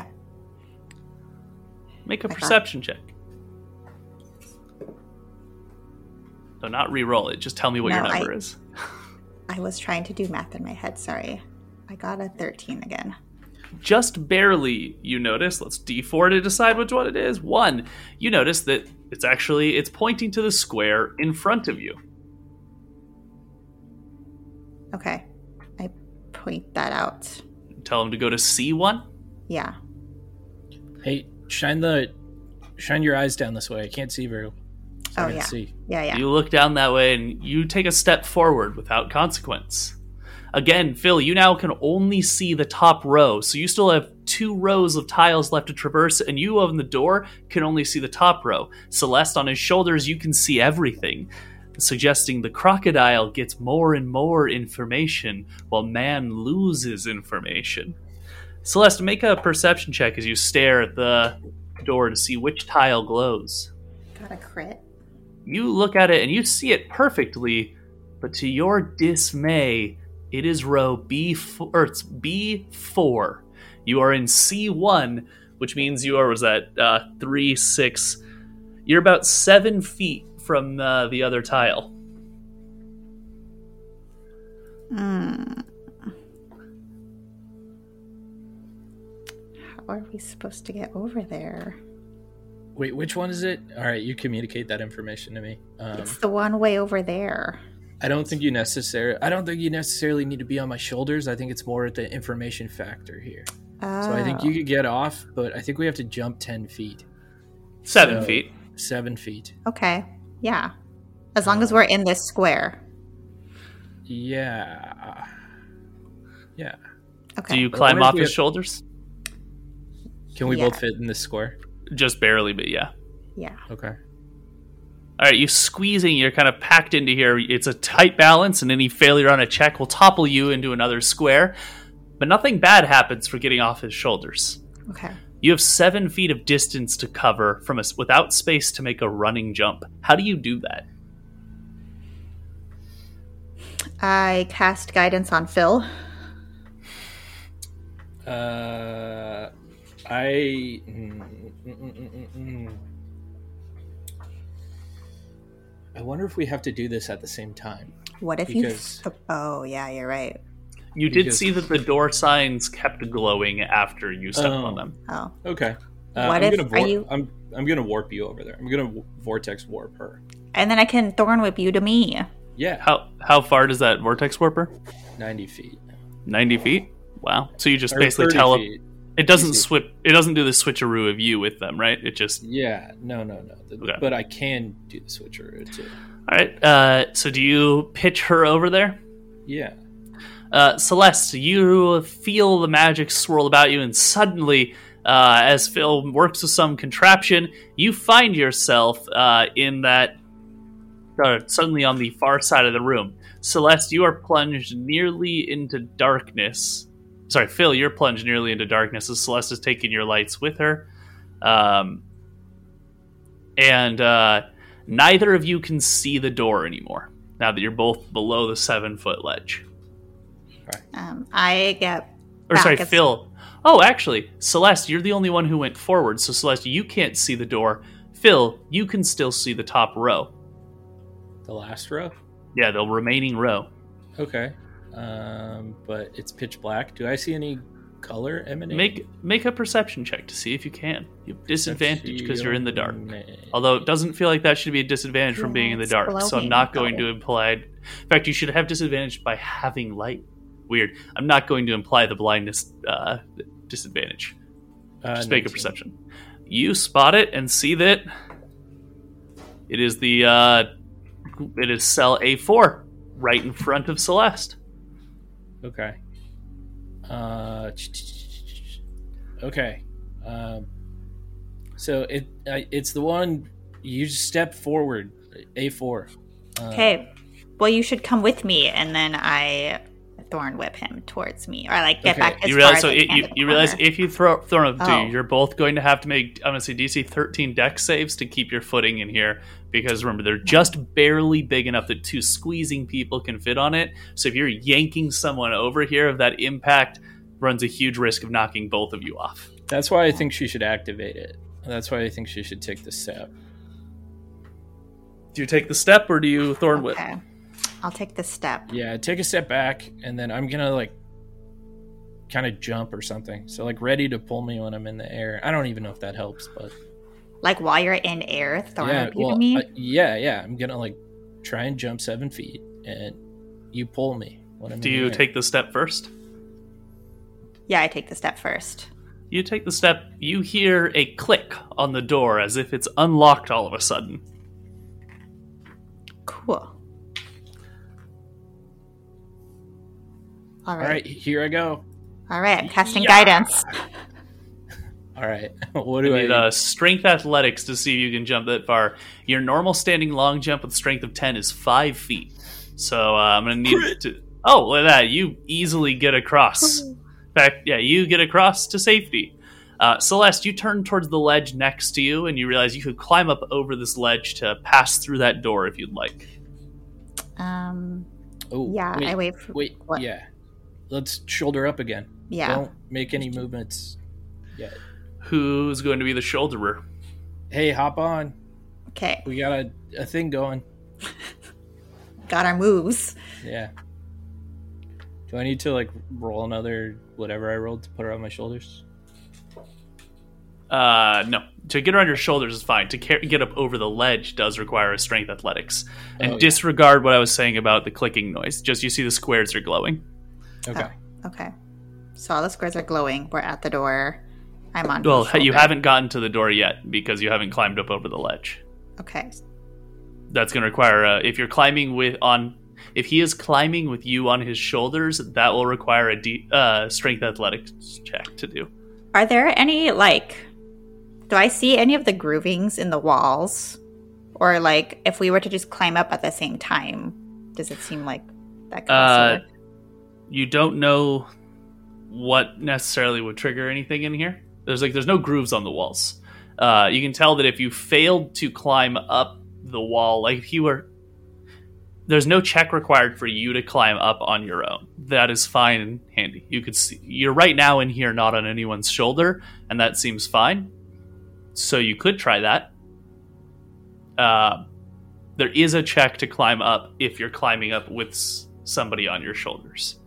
Make a I perception got... check. So not re-roll it. Just tell me what No, your number I- is. I was trying to do math in my head. Sorry. I got a thirteen again. Just barely, you notice. Let's D four to decide which one it is. One, you notice that it's actually, it's pointing to the square in front of you. Okay. I point that out. Tell him to go to C one. Yeah. Hey, shine the, shine your eyes down this way. I can't see very well. So I Oh, can yeah. see. Yeah, yeah. You look down that way and you take a step forward without consequence. Again, Phil, you now can only see the top row, so you still have two rows of tiles left to traverse, and you on the door can only see the top row. Celeste, on his shoulders, you can see everything, suggesting the crocodile gets more and more information while man loses information. Celeste, make a perception check as you stare at the door to see which tile glows. Got a crit. You look at it and you see it perfectly, but to your dismay, it is row B four, or it's B four. You are in C one, which means you are, was that, uh, three, six, you're about seven feet from uh, the other tile. Hmm. How are we supposed to get over there? Wait, which one is it? All right, you communicate that information to me. Um, It's the one way over there. I don't think you necessarily. I don't think you necessarily need to be on my shoulders. I think it's more the information factor here. Oh. So I think you could get off, but I think we have to jump ten feet. Seven So, feet. Seven feet. Okay. Yeah. As long as we're in this square. Yeah. Yeah. Okay. Do you But climb what if off we his have- shoulders? Can we Yeah. both fit in this square? Just barely, but yeah. Yeah. Okay. All right, you squeezing, you're kind of packed into here. It's a tight balance, and any failure on a check will topple you into another square. But nothing bad happens for getting off his shoulders. Okay. You have seven feet of distance to cover from us without space to make a running jump. How do you do that? I cast guidance on Phil. Uh, I. mm, mm, mm, mm, mm. I wonder if we have to do this at the same time. What if Because- you... Oh, yeah, you're right. You did Because- see that the door signs kept glowing after you stepped Oh. on them. Oh. Okay. Uh, What I'm if- gonna are vor- you- I'm I'm gonna warp you over there. I'm gonna w- vortex warp her. And then I can thorn whip you to me. Yeah. How how far does that vortex warper? Ninety feet. ninety feet? Wow. So you just Or basically thirty tele- feet. It doesn't Easy. swip. It doesn't do the switcheroo of you with them, right? It just. Yeah. No. No. No. The- Okay. But I can do the switcheroo too. All right. Uh, so do you pitch her over there? Yeah. Uh, Celeste, you feel the magic swirl about you, and suddenly, uh, as Phil works with some contraption, you find yourself uh, in that. Uh, suddenly on the far side of the room. Celeste, you are plunged nearly into darkness. Sorry, Phil, you're plunged nearly into darkness as Celeste is taking your lights with her. Um, and uh, neither of you can see the door anymore, now that you're both below the seven-foot ledge. Um, I get... Or back sorry, as- Phil. Oh, actually, Celeste, you're the only one who went forward, so Celeste, you can't see the door. Phil, you can still see the top row. The last row. Yeah, the remaining row. Okay. Um, but it's pitch black. Do I see any color emanating? Make make a perception check to see if you can. You have disadvantage because you're in the dark. Perception. Although it doesn't feel like that should be a disadvantage from Yeah, being in the it's dark, so I'm glowing. not going to imply. In fact, you should have disadvantage by having light. Weird. I'm not going to imply the blindness uh, disadvantage. Uh, Just make a nineteen. perception. You spot it and see that it is the uh, it is cell A four right in front of Celeste. Okay. Uh, okay. Um, so it uh, it's the one you just step forward, A four. Uh, Okay. Well, you should come with me, and then I thorn whip him towards me, or like get Okay. back as You far realize as so I it, can you, to the you realize corner. if you throw throw them to Oh. you, you're both going to have to make I'm gonna say D C thirteen dex saves to keep your footing in here, because remember they're just barely big enough that two squeezing people can fit on it. So if you're yanking someone over here, of that impact runs a huge risk of knocking both of you off. That's why I think she should activate it. That's why I think she should take the step. Do you take the step or do you thorn whip? Okay. I'll take the step. Yeah, take a step back, and then I'm gonna like kind of jump or something. So like ready to pull me when I'm in the air. I don't even know if that helps, but Like while you're in air, thorn yeah, whip you well, to me? I- yeah, yeah. I'm gonna like try and jump seven feet, and you pull me when I'm Do in the you air. take the step first? Yeah, I take the step first. You take the step, you hear a click on the door as if it's unlocked all of a sudden. Cool. All All right. right, here I go. All right, I'm casting Yeah. guidance. All right, what do You I need do? uh, strength athletics to see if you can jump that far. Your normal standing long jump with strength of ten is five feet. So uh, I'm going to need to... Oh, look at that. You easily get across. In fact, yeah, you get across to safety. Uh, Celeste, you turn towards the ledge next to you, and you realize you could climb up over this ledge to pass through that door if you'd like. Um, Oh, yeah, wait, I wait for... Wait, what? yeah. Let's shoulder up again. Yeah. Don't make any movements yet. Who's going to be the shoulderer? Hey, hop on. Okay, We got a, a thing going. got our moves. Yeah. Do I need to like roll another whatever I rolled to put her on my shoulders? Uh, no. To get around your shoulders is fine. To car- get up over the ledge does require a strength athletics. And Oh, yeah. disregard what I was saying about the clicking noise. Just you see the squares are glowing. Okay. Oh, okay. So all the squares are glowing. We're at the door. I'm on. Well, his you shoulder. haven't gotten to the door yet because you haven't climbed up over the ledge. Okay. That's going to require, uh, if you're climbing with on, if he is climbing with you on his shoulders, that will require a de- uh, strength athletics check to do. Are there any like? Do I see any of the groovings in the walls, or like if we were to just climb up at the same time, does it seem like that could also Uh, work? you don't know what necessarily would trigger anything in here. There's like there's no grooves on the walls. Uh, you can tell that if you failed to climb up the wall, like if you were, there's no check required for you to climb up on your own. That is fine and handy. You could see you're right now in here, not on anyone's shoulder, and that seems fine. So you could try that. Uh, there is a check to climb up if you're climbing up with s- somebody on your shoulders.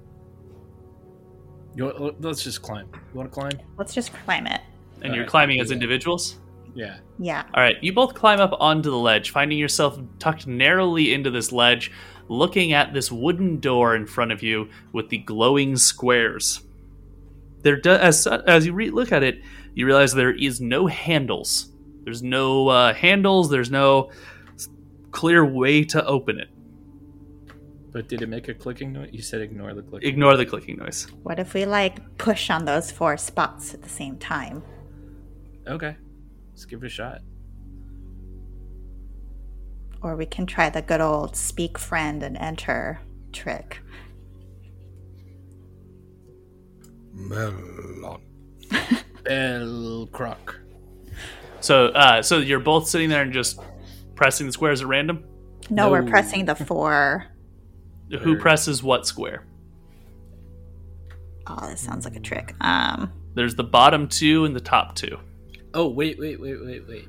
You want, let's just climb. You want to climb? Let's just climb it. And you're Alright, climbing do as that. individuals? Yeah. Yeah. All right, you both climb up onto the ledge, finding yourself tucked narrowly into this ledge, looking at this wooden door in front of you with the glowing squares. There, do, as as you re- look at it, you realize there is no handles. There's no uh, handles. There's no s- clear way to open it. But did it make a clicking noise? You said ignore the clicking. Ignore the clicking noise. What if we like push on those four spots at the same time? Okay. Let's give it a shot. Or we can try the good old speak friend and enter trick. Melon. Bell croc. So, uh, so you're both sitting there and just pressing the squares at random. No, we're No. pressing the four. Who Or- presses what square? Oh, this sounds like a trick. Um, There's the bottom two and the top two. Oh, wait, wait, wait, wait, wait.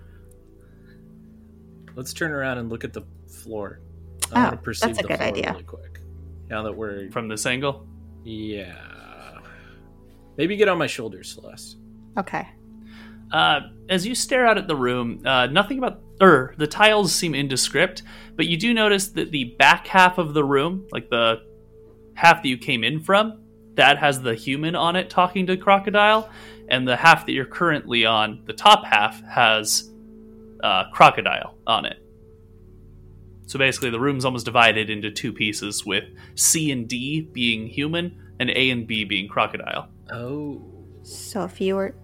Let's turn around and look at the floor. I Oh, want to perceive that's a the good floor idea. really quick. Now that we're... From this angle? Yeah. Maybe get on my shoulders, Celeste. okay. Uh, as you stare out at the room, uh, nothing about er, the tiles seem indescript, but you do notice that the back half of the room, like the half that you came in from, that has the human on it talking to Crocodile, and the half that you're currently on, the top half, has uh, Crocodile on it. So basically, the room's almost divided into two pieces, with C and D being human, and A and B being Crocodile. Oh. So if you were...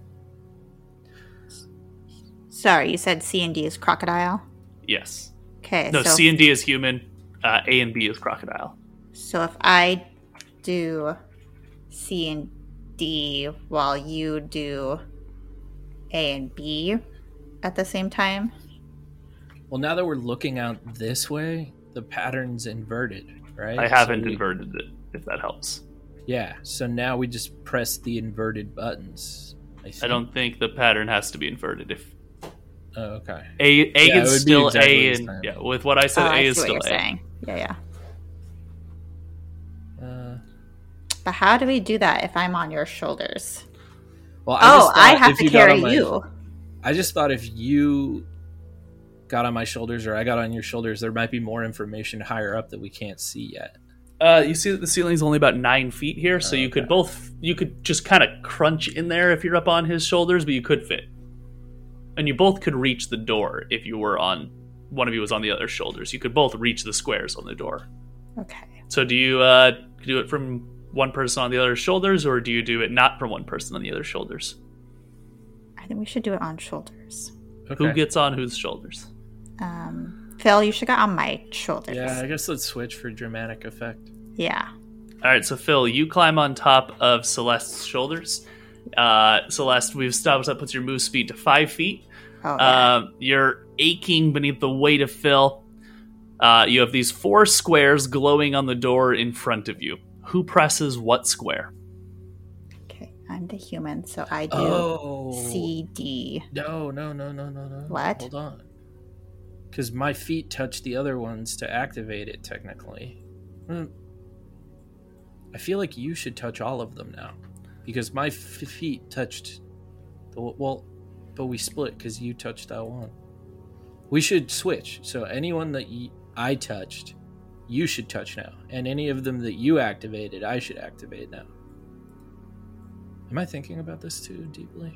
Sorry, you said C and D is crocodile? Yes. Okay, No, so, C and D is human, uh, A and B is Crocodile. so if I do C and D while you do A and B at the same time? Well, now that we're looking out this way, the pattern's inverted, right? I haven't So we- inverted it, if that helps. Yeah, so now we just press the inverted buttons. I, think. I don't think the pattern has to be inverted. If Oh, okay. A A Yeah, it is would be still exactly A, the and same. yeah, with what I said, Oh, A I is see still what A. you're saying. Yeah, yeah. Uh, But how do we do that if I'm on your shoulders? well, I Oh, just I thought have if to you got carry on my- you. I just thought if you got on my shoulders or I got on your shoulders, there might be more information higher up that we can't see yet. Uh, you see that the ceiling's only about nine feet here, so Oh, you could okay. both you could just kind of crunch in there if you're up on his shoulders, but you could fit, and you both could reach the door if you were on one of you was on the other shoulders. You could both reach the squares on the door. Okay. So do you uh, do it from one person on the other shoulders, or do you do it not from one person on the other shoulders? I think we should do it on shoulders. Okay. Who gets on whose shoulders? Um, Phil, you should get on my shoulders. Yeah, I guess let's switch for dramatic effect. Yeah. All right, so Phil, you climb on top of Celeste's shoulders. Uh, Celeste, we've established that puts your move speed to five feet. Oh, yeah. Uh, you're aching beneath the weight of Phil. Uh, you have these four squares glowing on the door in front of you. Who presses what square? Okay, I'm the human, so I do Oh. C, D. No, no, no, no, no, no. What? Hold on. Because my feet touch the other ones to activate it, technically. Hmm. I feel like you should touch all of them now. Because my f- feet touched... The, well, but we split because you touched that one. We should switch. So anyone that y- I touched, you should touch now. And any of them that you activated, I should activate now. Am I thinking about this too deeply?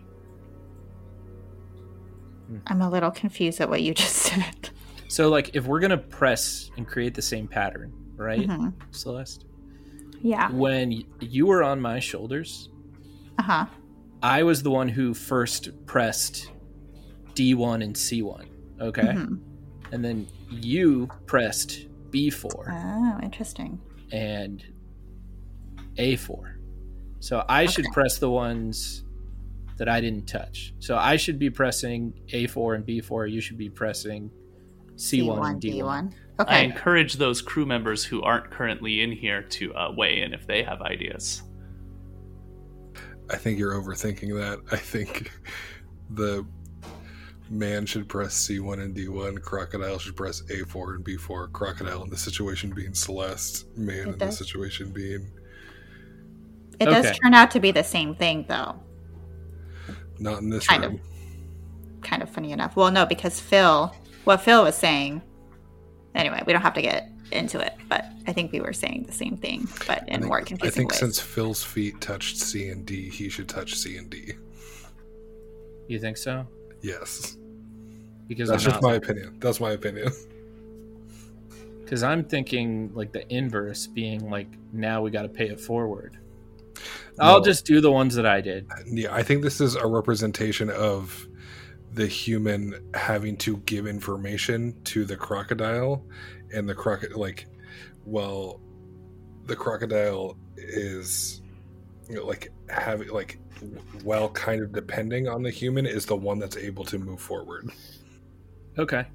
I'm a little confused at what you just said. So, like, if we're gonna press and create the same pattern, right, Mhm. Celeste? Yeah. When y- you were on my shoulders, Uh-huh. I was the one who first pressed D one and C one, okay? Mhm. And then you pressed B four Oh, interesting. and A four. So I should Okay. press the ones that I didn't touch. So I should be pressing A four and B four. You should be pressing C one, and D one. D one. I Okay. encourage those crew members who aren't currently in here to uh, weigh in if they have ideas. I think you're overthinking that. I think the man should press C one and D one. Crocodile should press A four and B four. Crocodile in the situation being Celeste. Man It in the does. situation being It does Okay. turn out to be the same thing, though. not in this Kind room. of. Kind of funny enough. Well, no, because Phil, what Phil was saying, anyway, we don't have to get into it, but I think we were saying the same thing, but I in think, more I confusing think ways. since Phil's feet touched C and D, he should touch C and D. You think so? Yes. Because That's I'm just not, my opinion. That's my opinion. because I'm thinking like the inverse, being like now we got to pay it forward. I'll No. just do the ones that I did. Yeah, I think this is a representation of the human having to give information to the crocodile, and the crocodile, like, well, the crocodile is, you know, like having, like, while kind of depending on the human, is the one that's able to move forward. Okay.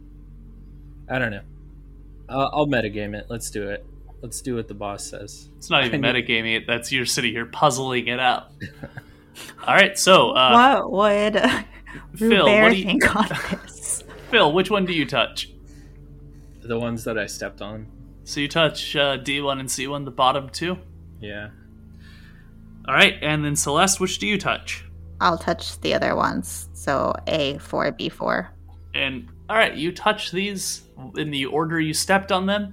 I don't know. I'll, I'll metagame it. Let's do it. Let's do what the boss says. It's not even I knew- metagaming it. That's you're sitting here puzzling it out. All right, so uh, what would uh, Phil, Bear what do you- think on this? Phil, which one do you touch? The ones that I stepped on. So you touch uh, D one and C one, the bottom two. Yeah. All right, and then Celeste, which do you touch? I'll touch the other ones. So A four, B four. And all right, you touch these in the order you stepped on them,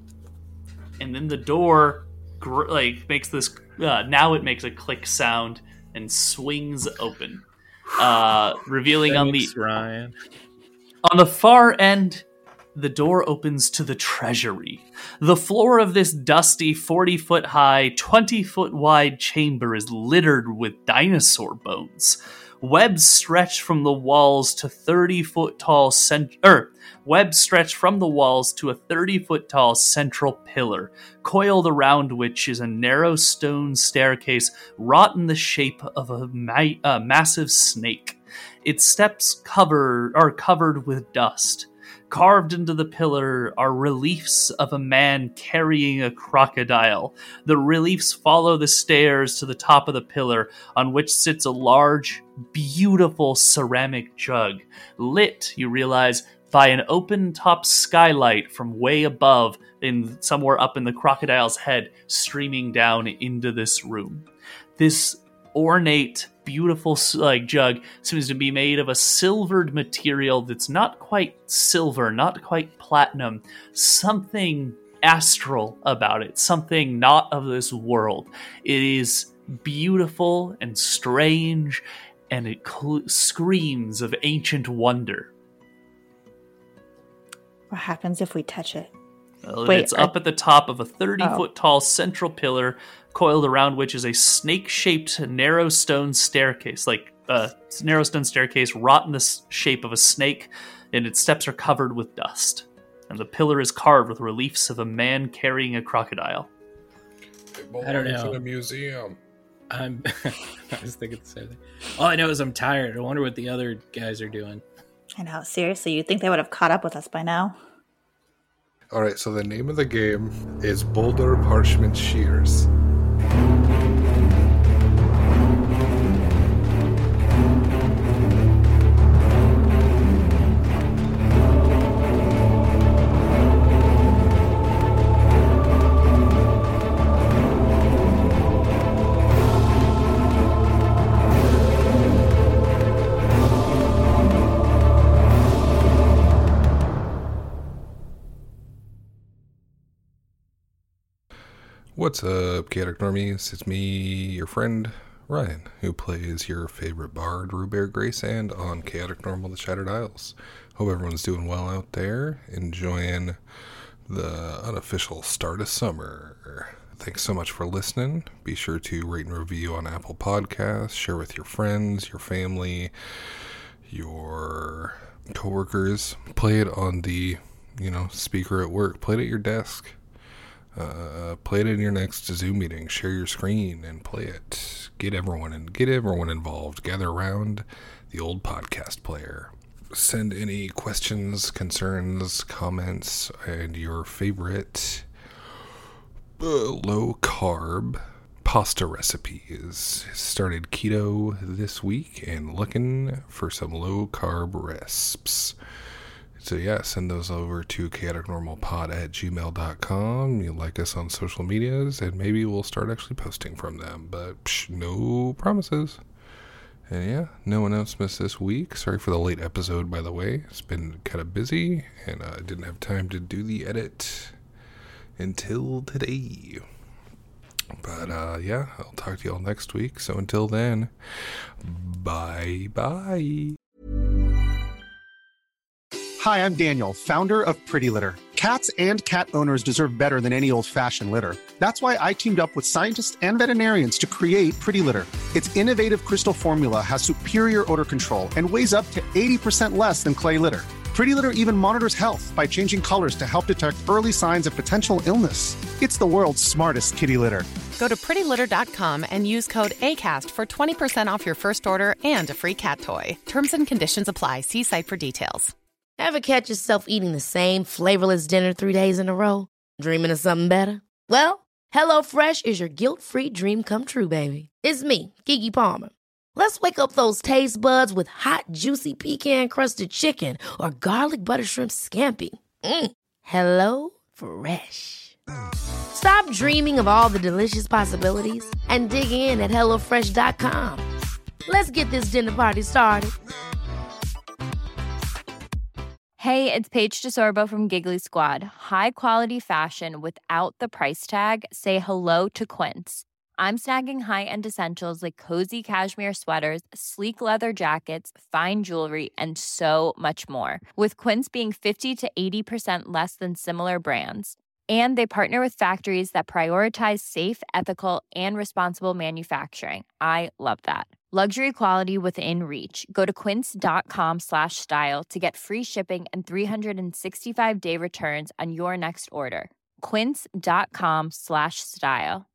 and then the door gr- like makes this. Uh, now it makes a click sound and swings open, uh, revealing on the Thanks, Ryan. on the far end. The door opens to the treasury. The floor of this dusty, forty-foot-high, twenty-foot-wide chamber is littered with dinosaur bones. Webs stretch from the walls to thirty-foot-tall cent- er, webs stretch from the walls to a thirty-foot-tall central pillar, coiled around which is a narrow stone staircase wrought in the shape of a ma- uh, massive snake. Its steps cover are covered with dust. Carved into the pillar are reliefs of a man carrying a crocodile. The reliefs follow the stairs to the top of the pillar, on which sits a large, beautiful ceramic jug, lit, you realize, by an open-top skylight from way above, in somewhere up in the crocodile's head, streaming down into this room. This ornate, beautiful like jug seems to be made of a silvered material that's not quite silver, not quite platinum, something astral about it, something not of this world. It is beautiful and strange, and it cl- screams of ancient wonder. What happens if we touch it? Well, Wait, it's are... up at the top of a thirty-foot oh. tall central pillar, coiled around which is a snake-shaped narrow stone staircase, like a narrow stone staircase wrought in the shape of a snake, and its steps are covered with dust. And the pillar is carved with reliefs of a man carrying a crocodile. I don't know. In a museum. I'm. I was thinking the same thing. All I know is I'm tired. I wonder what the other guys are doing. I know. Seriously, you'd think they would have caught up with us by now. All right, so the name of the game is Boulder Parchment Shears. What's up, Chaotic Normies? It's me, your friend, Ryan, who plays your favorite bard, Rubear Greysand, on Chaotic Normal The Shattered Isles. Hope everyone's doing well out there, enjoying the unofficial start of summer. Thanks so much for listening. Be sure to rate and review on Apple Podcasts, share with your friends, your family, your coworkers. Play it on the, you know, speaker at work. Play it at your desk. Uh, play it in your next Zoom meeting. Share your screen and play it. Get everyone and get everyone involved. Gather around the old podcast player. Send any questions, concerns, comments, and your favorite uh, low carb pasta recipes. Started keto this week and looking for some low carb recipes. So yeah, send those over to chaoticnormalpod at gmail dot com. You like us on social medias, and maybe we'll start actually posting from them. But psh, no promises. And yeah, no announcements this week. Sorry for the late episode, by the way. It's been kind of busy, and I uh, didn't have time to do the edit until today. But uh, yeah, I'll talk to you all next week. So until then, bye-bye. Hi, I'm Daniel, founder of Pretty Litter. Cats and cat owners deserve better than any old-fashioned litter. That's why I teamed up with scientists and veterinarians to create Pretty Litter. Its innovative crystal formula has superior odor control and weighs up to eighty percent less than clay litter. Pretty Litter even monitors health by changing colors to help detect early signs of potential illness. It's the world's smartest kitty litter. Go to pretty litter dot com and use code ACAST for twenty percent off your first order and a free cat toy. Terms and conditions apply. See site for details. Ever catch yourself eating the same flavorless dinner three days in a row? Dreaming of something better? Well, HelloFresh is your guilt-free dream come true, baby. It's me, Keke Palmer. Let's wake up those taste buds with hot, juicy pecan-crusted chicken or garlic butter shrimp scampi. Mm. Hello Fresh. Stop dreaming of all the delicious possibilities and dig in at hello fresh dot com. Let's get this dinner party started. Hey, it's Paige DeSorbo from Giggly Squad. High quality fashion without the price tag. Say hello to Quince. I'm snagging high-end essentials like cozy cashmere sweaters, sleek leather jackets, fine jewelry, and so much more. With Quince being fifty to eighty percent less than similar brands. And they partner with factories that prioritize safe, ethical, and responsible manufacturing. I love that. Luxury quality within reach. Go to quince.com slash style to get free shipping and three sixty-five day returns on your next order. Quince.com slash style.